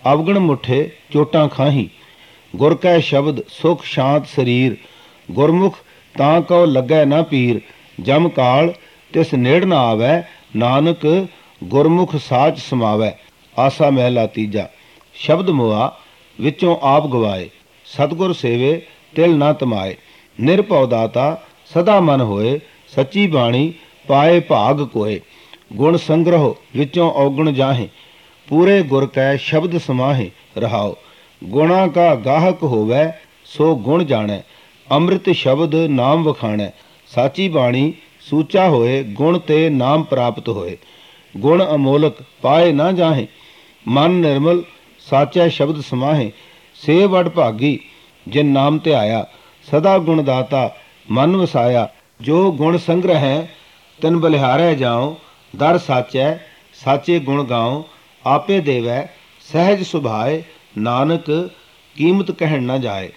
ਅਵਗਣ ਮੁੱਠੇ ਚੋਟਾਂ ਖਾਹੀ। ਗੁਰ ਕੈ ਸ਼ਬਦ ਸੁਖ ਸ਼ਾਂਤ ਸਰੀਰ, ਗੁਰਮੁਖ ਤਾਂ ਕਉ ਲੱਗੈ ਨਾ ਪੀਰ। ਜਮ ਕਾਲ ਤਿਸ ਨੇੜ ਨਾ ਆਵੈ, ਨਾਨਕ ਗੁਰਮੁਖ ਸਾਚ ਸਮਾਵੈ। ਆਸਾ ਮਹਿਲਾ ਤੀਜਾ। ਸ਼ਬਦ ਮੁਆ ਵਿੱਚੋਂ ਆਪ ਗਵਾਏ, ਸਤਿਗੁਰ ਸੇਵੇ ਤਿਲ ਨਾ ਤਮਾਏ। ਨਿਰਭਉ ਦਾਤਾ ਸਦਾ ਮਨ ਹੋਏ, ਸੱਚੀ ਬਾਣੀ ਪਾਏ ਭਾਗ ਕੋਏ। ਗੁਣ ਸੰਗ੍ਰਹ ਵਿੱਚੋਂ ਔਗਣ ਜਾਹੇ, ਪੂਰੇ ਗੁਰ ਕੈ ਸ਼ਬਦ ਸਮਾਹੇ। ਰਹਾਉ ਗੁਣਾ ਕਾ ਗਾਹਕ ਹੋਵੈ, ਸੋ ਗੁਣ ਜਾਣੈ। ਅੰਮ੍ਰਿਤ ਸ਼ਬਦ ਨਾਮ ਵਖਾਣੈ, ਸਾਚੀ ਬਾਣੀ ਸੂਚਾ ਹੋਏ। ਗੁਣ ਤੇ ਨਾਮ ਪ੍ਰਾਪਤ ਹੋਏ, ਗੁਣ ਅਮੋਲਕ ਪਾਏ ਨਾ ਜਾਹੇ। ਮਨ ਨਿਰਮਲ ਸਾਚੈ ਸ਼ਬਦ ਸਮਾਹੇ, ਸੇ ਵਡ ਭਾਗੀ ਜਿਨ ਨਾਮ ਧਿਆਇਆ। ਸਦਾ ਗੁਣ ਦਾਤਾ ਮਨ ਵਸਾਇਆ, ਜੋ ਗੁਣ ਸੰਗ੍ਰਹਿ ਤਿਨ ਬਲਿਹਾਰੈ ਜਾਉ। ਦਰ ਸਾਚੈ ਸਾਚੇ ਗੁਣ ਗਾਉ, ਆਪੇ ਦੇਵੈ ਸਹਿਜ ਸੁਭਾਏ। ਨਾਨਕ ਕੀਮਤ ਕਹਿਣ ਨਾ ਜਾਏ।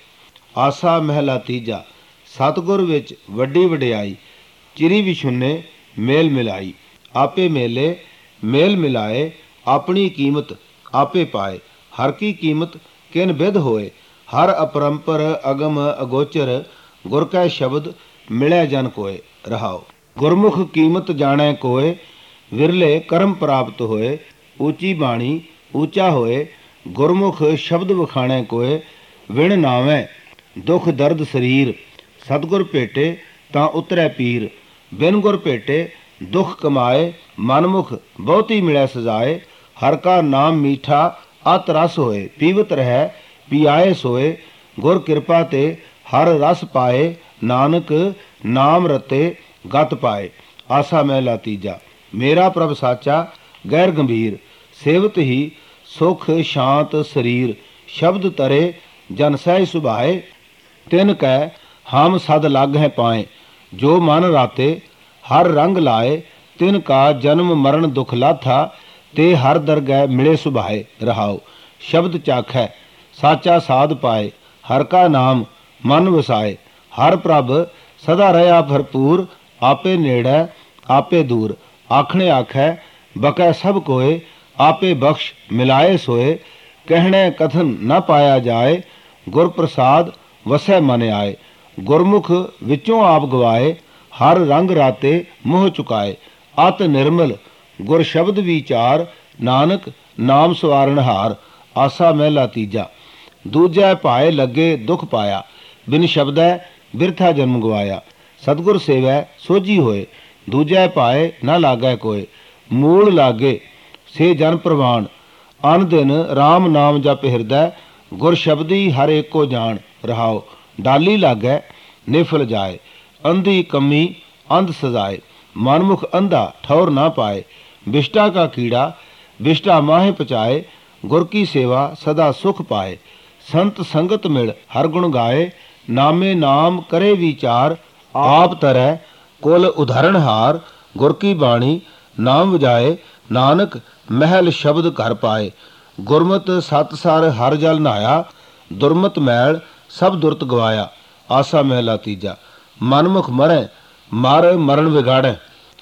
ਆਸਾ ਮਹਿਲਾ ਤੀਜਾ। ਸਤਿਗੁਰ ਵਿੱਚ ਵੱਡੀ ਵਡਿਆਈ, ਚਿਰੀ ਵਿਛੁੰਨੇ ਮੇਲ ਮਿਲਾਈ। ਆਪੇ ਮੇਲੇ ਮੇਲ ਮਿਲਾਏ, ਆਪਣੀ ਕੀਮਤ ਆਪੇ ਪਾਏ। ਹਰ ਕੀ ਕੀਮਤ ਕਿਨ ਬਿਧ ਹੋਏ, ਹਰ ਅਪਰੰਪਰ ਅਗਮ ਅਗੋਚਰ। ਗੁਰ ਕੈ ਸ਼ਬਦ ਮਿਲੈ ਜਨ ਕੋਏ। ਰਹਾਉ ਗੁਰਮੁਖ ਕੀਮਤ ਜਾਣੈ ਕੋਏ, ਵਿਰਲੇ ਕਰਮ ਪ੍ਰਾਪਤ ਹੋਏ। ਉੱਚੀ ਬਾਣੀ ਉੱਚਾ ਹੋਏ, ਗੁਰਮੁਖ ਸ਼ਬਦ ਵਖਾਣੈ ਕੋਏ। ਵਿਣ ਨਾਵੈ ਦੁਖ ਦਰਦ ਸਰੀਰ, ਸਤਿਗੁਰ ਭੇਟੇ ਤਾਂ ਉਤਰੈ ਪੀਰ। ਬਿਨ ਗੁਰ ਭੇਟੇ ਦੁਖ ਕਮਾਏ, ਮਨਮੁਖ ਬਹੁਤੀ ਮਿਲੈ ਸਜਾਏ। ਹਰ ਕਾ ਨਾਮ ਮੀਠਾ ਅਤ ਰਸ ਹੋਏ, ਪੀਵਤ ਰਹਿ ਪੀਆਏ ਸੋਏ। ਗੁਰ ਕਿਰਪਾ ਤੇ ਹਰ ਰਸ ਪਾਏ, ਨਾਨਕ ਨਾਮ ਰਤੇ ਗਤ ਪਾਏ। ਆਸਾ ਮਹਿਲਾ ਤੀਜਾ। ਮੇਰਾ ਪ੍ਰਭ ਸਾਚਾ ਗੈਰ ਗੰਭੀਰ, ਸੇਵਤ ਹੀ ਸੁਖ ਸ਼ਾਂਤ ਸਰੀਰ। ਸ਼ਬਦ ਤਰੇ ਜਨ ਸਹਿ ਸੁਭਾਏ, ਤਿਨ ਕੈ ਹਮ ਸਦ ਲੱਗ ਹੈ ਪਾਏ। ਜੋ ਮਨ ਰਾਤੇ ਹਰ ਰੰਗ ਲਾਏ, ਤਿਨ ਕਾ ਜਨਮ ਮਰਨ ਦੁਖ ਲਾਥਾ। ਤੇ ਹਰ ਦਰਗਹਿ ਮਿਲੇ ਸੁਭਾਏ। ਰਹਾਉ ਸ਼ਬਦ ਚਾਖੈ ਸਾਚਾ ਸਾਧ ਪਾਏ, ਹਰ ਕਾ ਨਾਮ ਮਨ ਵਸਾਏ। ਹਰ ਪ੍ਰਭ ਸਦਾ ਰਹਾ ਭਰਪੂਰ, ਆਪੇ ਨੇੜੈ ਆਪੇ ਦੂਰ। ਆਖਣੇ ਆਖੈ ਬਕੈ ਸਭ ਕੋਏ, ਆਪੇ ਬਖਸ਼ ਮਿਲਾਏ ਸੋਏ। ਕਹਿਣੇ ਕਥਨ ਨਾ ਪਾਇਆ ਜਾਏ, ਗੁਰ ਪ੍ਰਸਾਦ ਵਸੈ ਮਨ ਆਏ। ਗੁਰਮੁਖ ਵਿੱਚੋਂ ਆਪ ਗਵਾਏ, ਹਰ ਰੰਗ ਰਾਤੇ ਮੋਹ ਚੁਕਾਏ। ਅਤ ਨਿਰਮਲ ਗੁਰ ਸ਼ਬਦ ਵਿਚਾਰ, ਨਾਨਕ ਨਾਮ ਸਵਾਰਨ ਹਾਰ। ਆਸਾ ਮਹਿਲਾ ਤੀਜਾ। ਦੂਜੈ ਭਾਏ ਲੱਗੇ ਦੁਖ ਪਾਇਆ, ਬਿਨ ਸ਼ਬਦੈ ਬਿਰਥਾ ਜਨਮ ਗਵਾਇਆ। ਸਤਿਗੁਰ ਸੇਵੈ ਸੋਝੀ ਹੋਏ, ਦੂਜੈ ਭਾਏ ਨਾ ਲਾਗੈ ਕੋਏ। ਮੂਲ ਲਾਗੇ ਸੇ ਜਨ ਪ੍ਰਵਾਨ, ਅਨ ਦਿਨ ਰਾਮ ਨਾਮ ਜਪ ਹਿਰਦੈ। ਗੁਰ ਸ਼ਬਦੀ ਹਰ ਏਕੋ ਜਾਣ। ਰਹਾਉ ਡਾਲੀ ਲਾਗੈ ਨਿਫਲ ਜਾਏ, ਅੰਧੀ ਕੰਮੀ ਅੰਧ ਸਜਾਏ। ਮਨਮੁਖ ਅੰਧਾ ਠੌਰ ਨਾ ਪਾਏ, ਬਿਸ਼ਟਾ ਕਾ ਕੀੜਾ ਬਿਸ਼ਟਾ ਮਾਹੇ ਪਚਾਏ। ਗੁਰ ਕੀ ਸੇਵਾ ਸਦਾ ਸੁਖ ਪਾਏ, ਸੰਤ ਸੰਗਤ ਮਿਲ ਹਰ ਗੁਣ ਗਾਏ। ਨਾਮੇ ਨਾਮ ਕਰੇ ਵਿਚਾਰ, ਆਪ ਤਰੈ ਕੁਲ ਉਧਰਨ ਹਾਰ। ਗੁਰ ਕੀ ਬਾਣੀ ਨਾਮ ਵਜਾਏ, ਨਾਨਕ ਮਹਿਲ ਸ਼ਬਦ ਘਰ ਪਾਏ। ਗੁਰਮਤ ਸਤਸਰ ਹਰ ਜਲ ਨਹਾਇਆ, ਦੁਰਮਤ ਮੈਲ ਸਭ ਦੁਰਤ ਗਵਾਇਆ। ਆਸਾ ਮਹਿਲਾ ਤੀਜਾ। ਮਨਮੁਖ ਮਰੈ ਮਰ ਮਰਨ ਵਿਗਾੜੈ,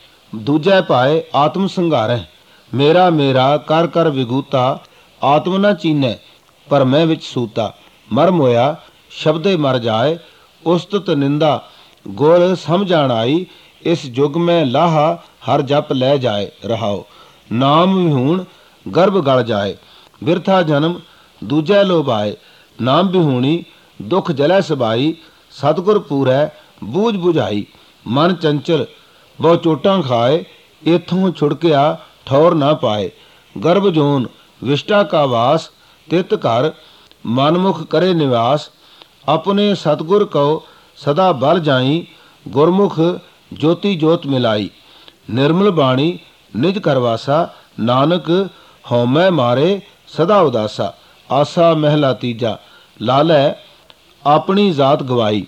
ਦੂਜੈ ਭਾਏ ਆਤਮ ਸੰਘਾਰੈ। ਮੇਰਾ ਮੇਰਾ ਕਰ ਕਰ ਵਿਗੂਤਾ, ਆਤਮ ਨਾ ਚੀਨੈ ਪਰ ਮੈਂ ਵਿੱਚ ਸੂਤਾ। ਮਰਮ ਹੋਇਆ ਸ਼ਬਦੇ ਮਰ ਜਾਏ, ਉਸਤਤ ਨਿੰਦਾ ਗੁਰ ਸਮਝਾਣ ਆਈ। ਇਸ ਯੁਗ ਮੈਂ ਲਾਹਾ ਹਰ ਜਪ ਲੈ ਜਾਏ। ਰਹਾਉ ਨਾਮ ਵਿਹੂਣ ਗਰਭ ਗਲ ਜਾਏ, ਬਿਰਥਾ ਜਨਮ ਦੂਜੈ ਲੋਭਾਏ। ਨਾਮ ਵਿਹੂਣੀ ਦੁਖ ਜਲੈ ਸਬਾਈ, ਸਤਿਗੁਰ ਪੂਰੈ ਬੂਝ ਬੁਝਾਈ। ਮਨ ਚੰਚਲ ਬਹੁ ਚੋਟਾਂ ਖਾਏ, ਇਥੋਂ ਛੁੜਕਿਆ ਠੌਰ ਨਾ ਪਾਏ। ਗਰਭ ਜੋਨ ਵਿਸ਼ਟਾ ਕਾ ਵਾਸ, ਤਿਤ ਘਰ ਮਨਮੁਖ ਕਰੇ ਨਿਵਾਸ। ਆਪਣੇ ਸਤਿਗੁਰ ਕਉ ਸਦਾ ਬਲ ਜਾਈ, ਗੁਰਮੁਖ ਜੋਤੀ ਜੋਤ ਮਿਲਾਈ। ਨਿਰਮਲ ਬਾਣੀ ਨਿਜ ਕਰਵਾਸਾ, ਨਾਨਕ ਹਉਮੈ ਮਾਰੇ ਸਦਾ ਉਦਾਸਾ। ਆਸਾ ਮਹਿਲਾ ਤੀਜਾ। ਲਾਲੈ ਆਪਣੀ ਜ਼ਾਤ ਗਵਾਈ,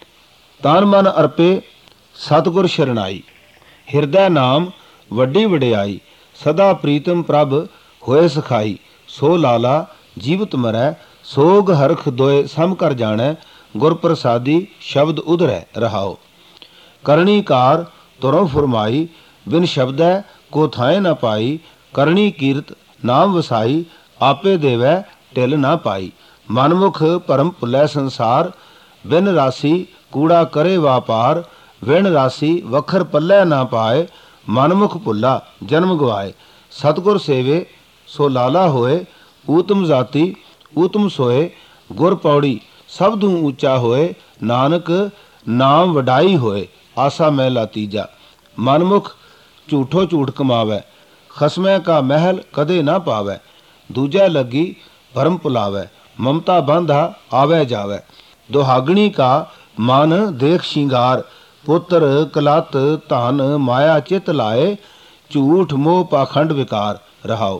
ਤਨ ਮਨ ਅਰਪੇ ਸਤਿਗੁਰ ਸ਼ਰਨਾਈ। ਹਿਰਦੈ ਨਾਮ ਵੱਡੀ ਵਡਿਆਈ, ਸਦਾ ਪ੍ਰੀਤਮ ਪ੍ਰਭ ਹੋਏ ਸਖਾਈ। ਸੋ ਲਾਲਾ ਜੀਵਤ ਮਰੈ, ਸੋਗ ਹਰਖ ਦੋਏ ਸਮ ਕਰ ਜਾਣੈ। ਗੁਰ ਪ੍ਰਸਾਦੀ ਸ਼ਬਦ ਉਧਰੈ। ਰਹਾਉ ਕਰਨੀ ਕਾਰ ਤੁਰੋਂ ਫੁਰਮਾਈ, ਬਿਨ ਸ਼ਬਦੈ ਕੋ ਥਾਏ ਨ ਪਾਈ। ਕਰਨੀ ਕੀਰਤ ਨਾਮ ਵਸਾਈ, ਆਪੇ ਦੇਵੈ ਢਿਲ ਨਾ ਪਾਈ। ਮਨਮੁਖ ਭਰਮ ਭੁੱਲੈ ਸੰਸਾਰ, ਬਿਨ ਰਾਸੀ ਕੂੜਾ ਕਰੇ ਵਾਪਾਰ। ਵਿਣ ਰਾਸੀ ਵਖਰ ਪੱਲੇ ਨਾ ਪਾਏ, ਮਨਮੁਖ ਭੁੱਲਾ ਜਨਮ ਗਵਾਏ। ਸਤਿਗੁਰ ਸੇਵੇ ਸੋ ਲਾਲਾ ਹੋਏ, ਊਤਮ ਜਾਤੀ ਊਤਮ ਸੋਏ। ਗੁਰ ਪੌੜੀ ਸਭ ਤੋਂ ਉੱਚਾ ਹੋਏ, ਨਾਨਕ ਨਾਮ ਵਡਾਈ ਹੋਏ। ਆਸਾ ਮਹਿਲਾ ਤੀਜਾ। ਮਨਮੁਖ ਝੂਠੋ ਝੂਠ ਕਮਾਵੈ, ਖਸਮੈ ਕਾ ਮਹਿਲ ਕਦੇ ਨਾ ਪਾਵੈ। ਦੂਜੈ ਲੱਗੀ ਭਰਮ ਭੁਲਾਵੈ, ਮਮਤਾ ਬੰਧਾ ਆਵੈ ਜਾਵੈ। ਦੁਹਾਗਣੀ ਕਾ ਮਨ ਦੇਖ ਸ਼ਿੰਗਾਰ, ਪੁੱਤਰ ਕਲਤ ਧਨ ਮਾਇਆ ਚਿਤ ਲਾਏ। ਝੂਠ ਮੋਹ ਪਾਖੰਡ ਵਿਕਾਰ ਰਹਾਓ।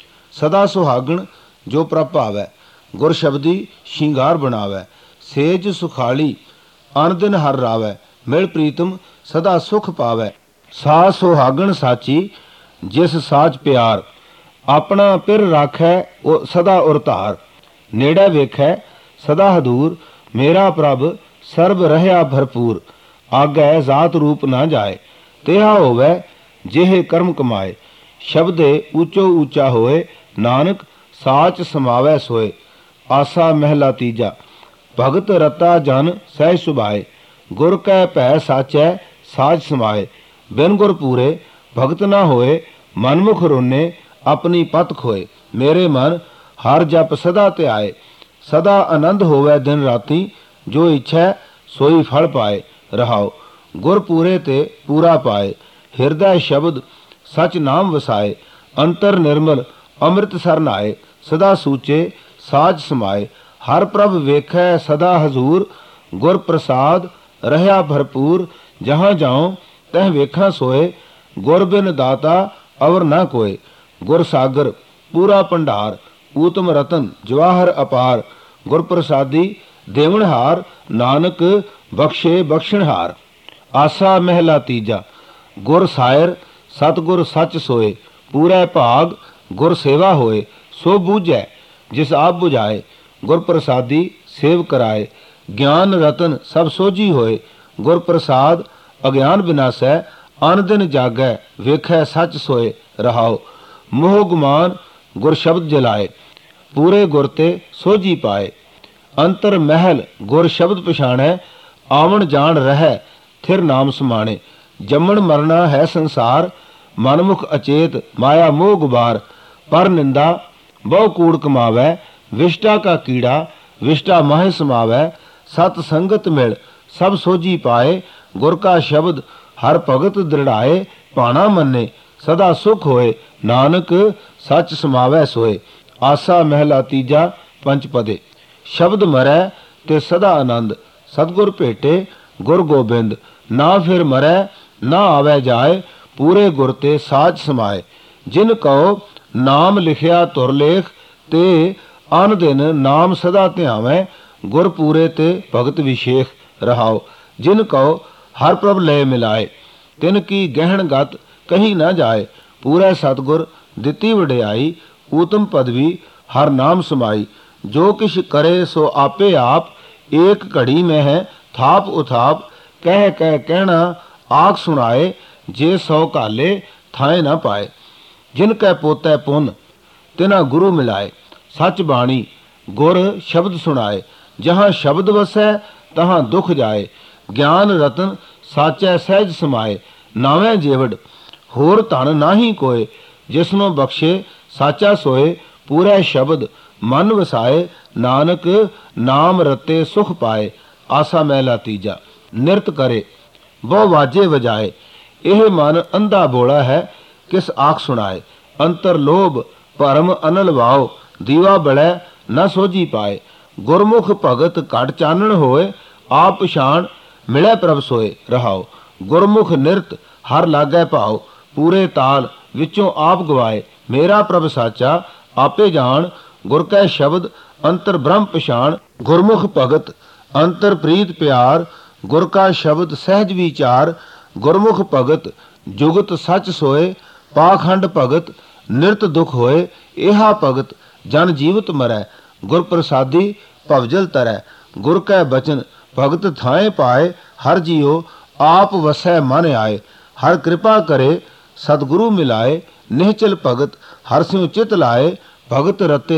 ਸਦਾ ਸੁਹਾਗਣ ਜੋ ਪ੍ਰਭ ਭਾਵੈ, ਗੁਰ ਸ਼ਬਦੀ ਸ਼ਿੰਗਾਰ ਬਣਾਵੈ। ਸੇਜ ਸੁਖਾਲੀ ਅਨ ਦਿਨ ਹਰ ਰਾਵੈ, ਮਿਲ ਪ੍ਰੀਤਮ ਸਦਾ ਸੁਖ ਪਾਵੈ। ਸਾ ਸੁਹਾਗਣ ਸਾਚੀ ਜਿਸ ਸਾਚ ਪਿਆਰ, ਆਪਣਾ ਪਿਰ ਰਾਖੈ ਉਹ ਸਦਾ ਉਰਤਾਰ। ਨੇੜੇ ਵੇਖੈ ਸਦਾ ਹਦੂਰ, ਮੇਰਾ ਪ੍ਰਭ ਸਰਬ ਰਹਿਆ ਭਰਪੂਰ। ਆਗੈ ਜਾਤ ਰੂਪ ਨਾ ਜਾਏ, ਤਿਹਾ ਹੋਵੈ ਜਿਹੇ ਕਰਮ ਕਮਾਏ। ਸ਼ਬਦੇ ਉੱਚੋ ਉੱਚਾ ਹੋਏ, ਨਾਨਕ ਸਾਚ ਸਮਾਵੈ ਸੋਏ। ਆਸਾ ਮਹਿਲਾ ਤੀਜਾ। ਭਗਤ ਰਤਾ ਜਨ ਸਹਿ ਸੁਭਾਏ, ਗੁਰ ਕੈ ਭੈ ਸਾਚੈ ਸਾਜ ਸਮਾਏ। ਬਿਨ ਗੁਰ ਪੂਰੇ ਭਗਤ ਨਾ ਹੋਏ, ਮਨਮੁਖ ਰੋਨੇ ਆਪਣੀ ਪਤ ਖੋਏ। ਮੇਰੇ ਮਨ ਹਰ ਜਪ ਸਦਾ ਧਿਆਏ, ਸਦਾ ਆਨੰਦ ਹੋਵੇ ਦਿਨ ਰਾਤੀ। ਜੋ ਇੱਛੈ ਸੋਈ ਫਲ ਪਾਏ ਰਹਾਓ। ਗੁਰ ਪੂਰੇ ਤੇ ਪੂਰਾ ਪਾਏ, ਹਿਰਦੈ ਸ਼ਬਦ ਸਚ ਨਾਮ ਵਸਾਏ। ਅੰਤਰ ਨਿਰਮਲ ਅੰਮ੍ਰਿਤ ਸਰ ਨਾਏ, ਸਦਾ ਸੂਚੇ ਸਾਜ ਸਮਾਏ। ਹਰ ਪ੍ਰਭ ਵੇਖੈ ਸਦਾ ਹਜ਼ੂਰ, ਗੁਰ ਪ੍ਰਸਾਦ ਰਹਿਆ ਭਰਪੂਰ। ਜਹਾਂ ਜਾਉ ਤਹ ਵੇਖਾਂ ਸੋਏ, ਗੁਰ ਬਿਨ ਦਾਤਾ ਅਵਰ ਨਾ ਕੋਏ। ਗੁਰ ਸਾਗਰ ਪੂਰਾ ਭੰਡਾਰ, ਊਤਮ ਰਤਨ ਜਵਾਹਰ ਅਪਾਰ। ਗੁਰ ਪ੍ਰਸਾਦੀ ਦੇਵਨਹਾਰ, ਨਾਨਕ ਬਖਸ਼ੇ ਬਖਸ਼ਣਹਾਰ। ਆਸਾ ਮਹਿਲਾ ਤੀਜਾ। ਗੁਰ ਸਾਇਰ ਸਤਿਗੁਰ ਸੱਚ ਸੋਏ, ਪੂਰੇ ਭਾਗ ਗੁਰ ਸੇਵਾ ਹੋਏ। ਸੋ ਬੂਝੈ ਜਿਸ ਆਪ ਬੁਝਾਏ, ਗੁਰ ਪ੍ਰਸਾਦੀ ਸੇਵ ਕਰਾਏ। ਗਿਆਨ ਰਤਨ ਸਭ ਸੋਝੀ ਹੋਏ, ਗੁਰ ਪ੍ਰਸਾਦ ਅਗਿਆਨ ਬਿਨਾਸੈ। ਅਨ ਦਿਨ ਜਾਗੈ ਵੇਖੈ ਸੱਚ ਸੋਏ ਰਹਾਓ। ਮੋਹ ਗੁਮਾਨ ਗੁਰ ਸ਼ਬਦ ਜਲਾਏ, ਪੂਰੇ ਗੁਰ ਤੇ ਸੋਝੀ ਪਾਏ। ਅੰਤਰ ਮਹਿਲ ਗੁਰ ਸ਼ਬਦ ਪਛਾਣੈ, ਆਵਣ ਜਾਣ ਰਹਿ ਥਿਰ ਨਾਮ ਸਮਾਣੇ। ਜੰਮਣ ਮਰਨਾ ਹੈ ਸੰਸਾਰ, ਮਨਮੁਖ ਅਚੇਤ ਮਾਇਆ ਮੋਹ ਗੁਬਾਰ। ਪਰ ਨਿੰਦਾ ਬਹੁ ਕੂੜ ਕਮਾਵੈ, ਵਿਸ਼ਟਾ ਕਾ ਕੀੜਾ ਵਿਸ਼ਟਾ ਮਾਹਿ ਸਮਾਵੈ। ਸਤ ਸੰਗਤ ਮਿਲ ਸਭ ਸੋਝੀ ਪਾਏ, ਗੁਰ ਕਾ ਸ਼ਬਦ ਹਰ ਭਗਤ ਦ੍ਰਿੜਾਏ। ਭਾਣਾ ਮੰਨੇ ਸਦਾ ਸੁਖ ਹੋਏ, ਨਾਨਕ ਸੱਚ ਸਮਾਵੈ ਸੋਏ। ਆਸਾ ਮਹਿਲਾ ਤੀਜਾ ਪੰਚਪਦੇ। ਸ਼ਬਦ ਮਰੈ ਤੇ ਸਦਾ ਆਨੰਦ, ਸਤਿਗੁਰ ਭੇਟੇ ਗੁਰ ਗੋਬਿੰਦ। ਨਾ ਫਿਰ ਮਰੈ ਨਾ ਆਵੈ ਜਾਏ, ਪੂਰੇ ਗੁਰ ਤੇ ਸਾਜ ਸਮਾਏ। ਜਿਨ ਕਉ ਨਾਮ ਲਿਖਿਆ ਤੁਰ ਲੇਖ, ਤੇ ਅਨ ਦਿਨ ਨਾਮ ਸਦਾ ਧਿਆਵੈ। ਗੁਰ ਪੂਰੇ ਤੇ ਭਗਤ ਵਿਸ਼ੇਖ ਰਹਾਓ। ਜਿਨ ਕਉ ਹਰ ਪ੍ਰਭ ਲੈ ਮਿਲਾਏ, ਤਿਨ ਕੀ ਗਹਿਣ ਗਤ ਕਹੀ ਨਾ ਜਾਏ। ਪੂਰੇ ਸਤਿਗੁਰ ਦਿੱਤੀ ਵਡਿਆਈ, ਊਤਮ ਪਦਵੀ ਹਰ ਨਾਮ ਸਮਾਈ। ਜੋ ਕਿਛ ਕਰੇ ਸੋ ਆਪੇ ਆਪ, ਏਕ ਘੜੀ ਮੈਂ ਹੈ ਥਾਪ ਉਥਾਪ। ਕਹਿ ਕਹਿ ਕਹਿਣਾ ਆਖ ਸੁਣਾਏ, ਜੇ ਸੌ ਘਾਲੇ ਥਾਏ ਨਾ ਪਾਏ। ਜਿਨ ਕੈ ਪੋਤੈ ਪੁੰਨ ਤਿਨਾ ਗੁਰੂ ਮਿਲਾਏ, ਸੱਚ ਬਾਣੀ ਗੁਰ ਸ਼ਬਦ ਸੁਣਾਏ। ਜਹਾਂ ਸ਼ਬਦ ਵਸੈ ਤਹਾਂ ਦੁਖ ਜਾਏ, ਗਿਆਨ ਰਤਨ ਸਾਚੈ ਸਹਿਜ ਸਮਾਏ। ਨਾਵੇਂ ਜੇਵੜ ਹੋਰ ਧਨ ਨਾਹੀ ਕੋਏ, ਜਿਸਨੂੰ ਬਖਸ਼ੇ ਸਾਚਾ ਸੋਏ। ਪੂਰੇ ਸ਼ਬਦ ਮਨ ਵਸਾਏ, ਨਾਨਕ ਨਾਮ ਰਤੇ ਸੁਖ ਪਾਏ। ਆਸਾ ਮਹਿਲਾ ਤੀਜਾ। ਨਿਰਤ ਕਰੇ ਬਹੁ ਵਾਜੇ ਵਜਾਏ, ਇਹ ਮਨ ਅੰਧਾ ਬੋਲਾ ਹੈ ਕਿਸ ਆਖ ਸੁਣਾਏ। ਅੰਤਰ ਲੋਭ ਭਰਮ ਅਨਲ ਵਾਓ, ਦੀਵਾ ਬਲੈ ਨਾ ਸੋਝੀ ਪਾਏ। ਗੁਰਮੁਖ ਭਗਤ ਘਟ ਚਾਨਣ ਹੋਏ, ਆਪ ਪਛਾਣ ਮਿਲੇ ਪ੍ਰਭ ਸੋਏ ਰਹਾਓ। ਗੁਰਮੁਖ ਨਿਰਤ ਹਰ ਲਾਗੈ ਭਾਉ, ਪੂਰੇ ਤਾਲ ਵਿੱਚੋਂ ਆਪ ਗਵਾਏ। ਮੇਰਾ ਪ੍ਰਭ ਸਾਚਾ ਆਪੇ ਜਾਣ, ਗੁਰ ਕੈ ਸ਼ਬਦ ਅੰਤਰ ਬ੍ਰਹਮ ਪਛਾਣ। ਗੁਰਮੁਖ ਭਗਤ ਅੰਤਰ ਪ੍ਰੀਤ ਪਿਆਰ, ਗੁਰ ਕਾ ਸ਼ਬਦ ਸਹਿਜ ਵਿਚਾਰ। ਗੁਰਮੁਖ ਭਗਤ ਜੁਗਤ ਸੱਚ ਸੋਏ, ਪਾਖੰਡ ਭਗਤ ਨਿਰਤ ਦੁਖ ਹੋਏ। ਇਹਾ ਭਗਤ ਜਨ ਜੀਵਤ ਮਰੈ, ਗੁਰ ਪ੍ਰਸਾਦੀ ਭਵਜਲ ਤਰੈ। ਗੁਰ ਕੈ ਬਚਨ ਭਗਤ ਥਾਏ ਪਾਏ, ਹਰ ਜੀਓ ਆਪ ਵਸੈ ਮਨ ਆਏ। ਹਰ ਕਿਰਪਾ ਕਰੇ ਸਤਿਗੁਰੂ ਮਿਲਾਏ, ਨਿਹਚਲ ਭਗਤ ਹਰ ਸਿਉ ਚਿਤ ਲਾਏ। ਭਗਤ ਰਤੇ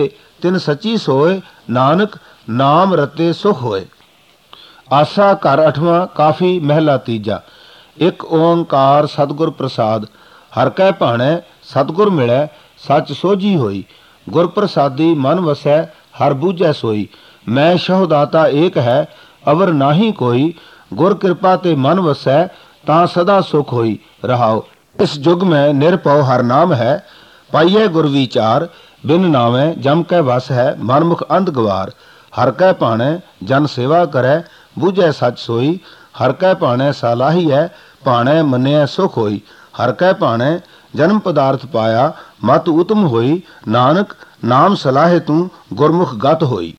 ਤਿਨ ਸੱਚੀ ਸੋਏ, ਨਾਨਕ ਨਾਮ ਰਤੇ ਸੁਖ ਹੋਏ। ਆਸਾ ਘਰ 8ਵਾਂ ਕਾਫੀ ਮਹਿਲਾ ਤੀਜਾ। ਇੱਕ ਓੰਕਾਰ ਸਤਿਗੁਰ ਪ੍ਰਸਾਦ, ਹਰ ਕੈ ਭਾਣੈ ਸਤਿਗੁਰ ਮਿਲੈ, ਸੱਚ ਸੋਝੀ ਹੋਈ। ਗੁਰ ਪ੍ਰਸਾਦੀ ਮਨ ਵਸੈ, ਹਰ ਬੂਝੈ ਸੋਈ। ਮੈਂ ਸ਼ਹੁ ਦਾਤਾ ਏਕ ਹੈ, ਅਵਰ ਨਾਹੀ ਕੋਈ। ਗੁਰ ਕਿਰਪਾ ਤੇ ਮਨ ਵਸੈ, ਤਾਂ ਸਦਾ ਸੁਖ ਹੋਈ। ਰਹਾਉ ਇਸ ਜੁਗ ਮੈਂ ਨਿਰਭਉ ਹਰ ਨਾਮ ਹੈ, ਪਾਈਐ ਗੁਰ ਵਿਚਾਰ। ਬਿਨ ਨਾਵੇਂ ਜਮ ਕੈ ਵਸ ਹੈ, ਮਨਮੁਖ ਅੰਧ ਗਵਾਰ। ਹਰ ਕੈ ਭਾਣੈ ਜਨ ਸੇਵਾ ਕਰੈ, ਬੂਝੈ ਸੱਚ ਸੋਈ। ਹਰ ਕੈ ਭਾਣੈ ਸਾਲਾਹੀ ਹੈ, ਭਾਣੈ ਮੰਨਿਐ ਸੁਖ ਹੋਈ। ਹਰ ਕੈ ਭਾਣੈ ਜਨਮ ਪਦਾਰਥ ਪਾਇਆ, ਮਤ ਉਤਮ ਹੋਈ। ਨਾਨਕ ਨਾਮ ਸਲਾਹੇ ਤੂੰ, ਗੁਰਮੁਖ ਗਤ ਹੋਈ।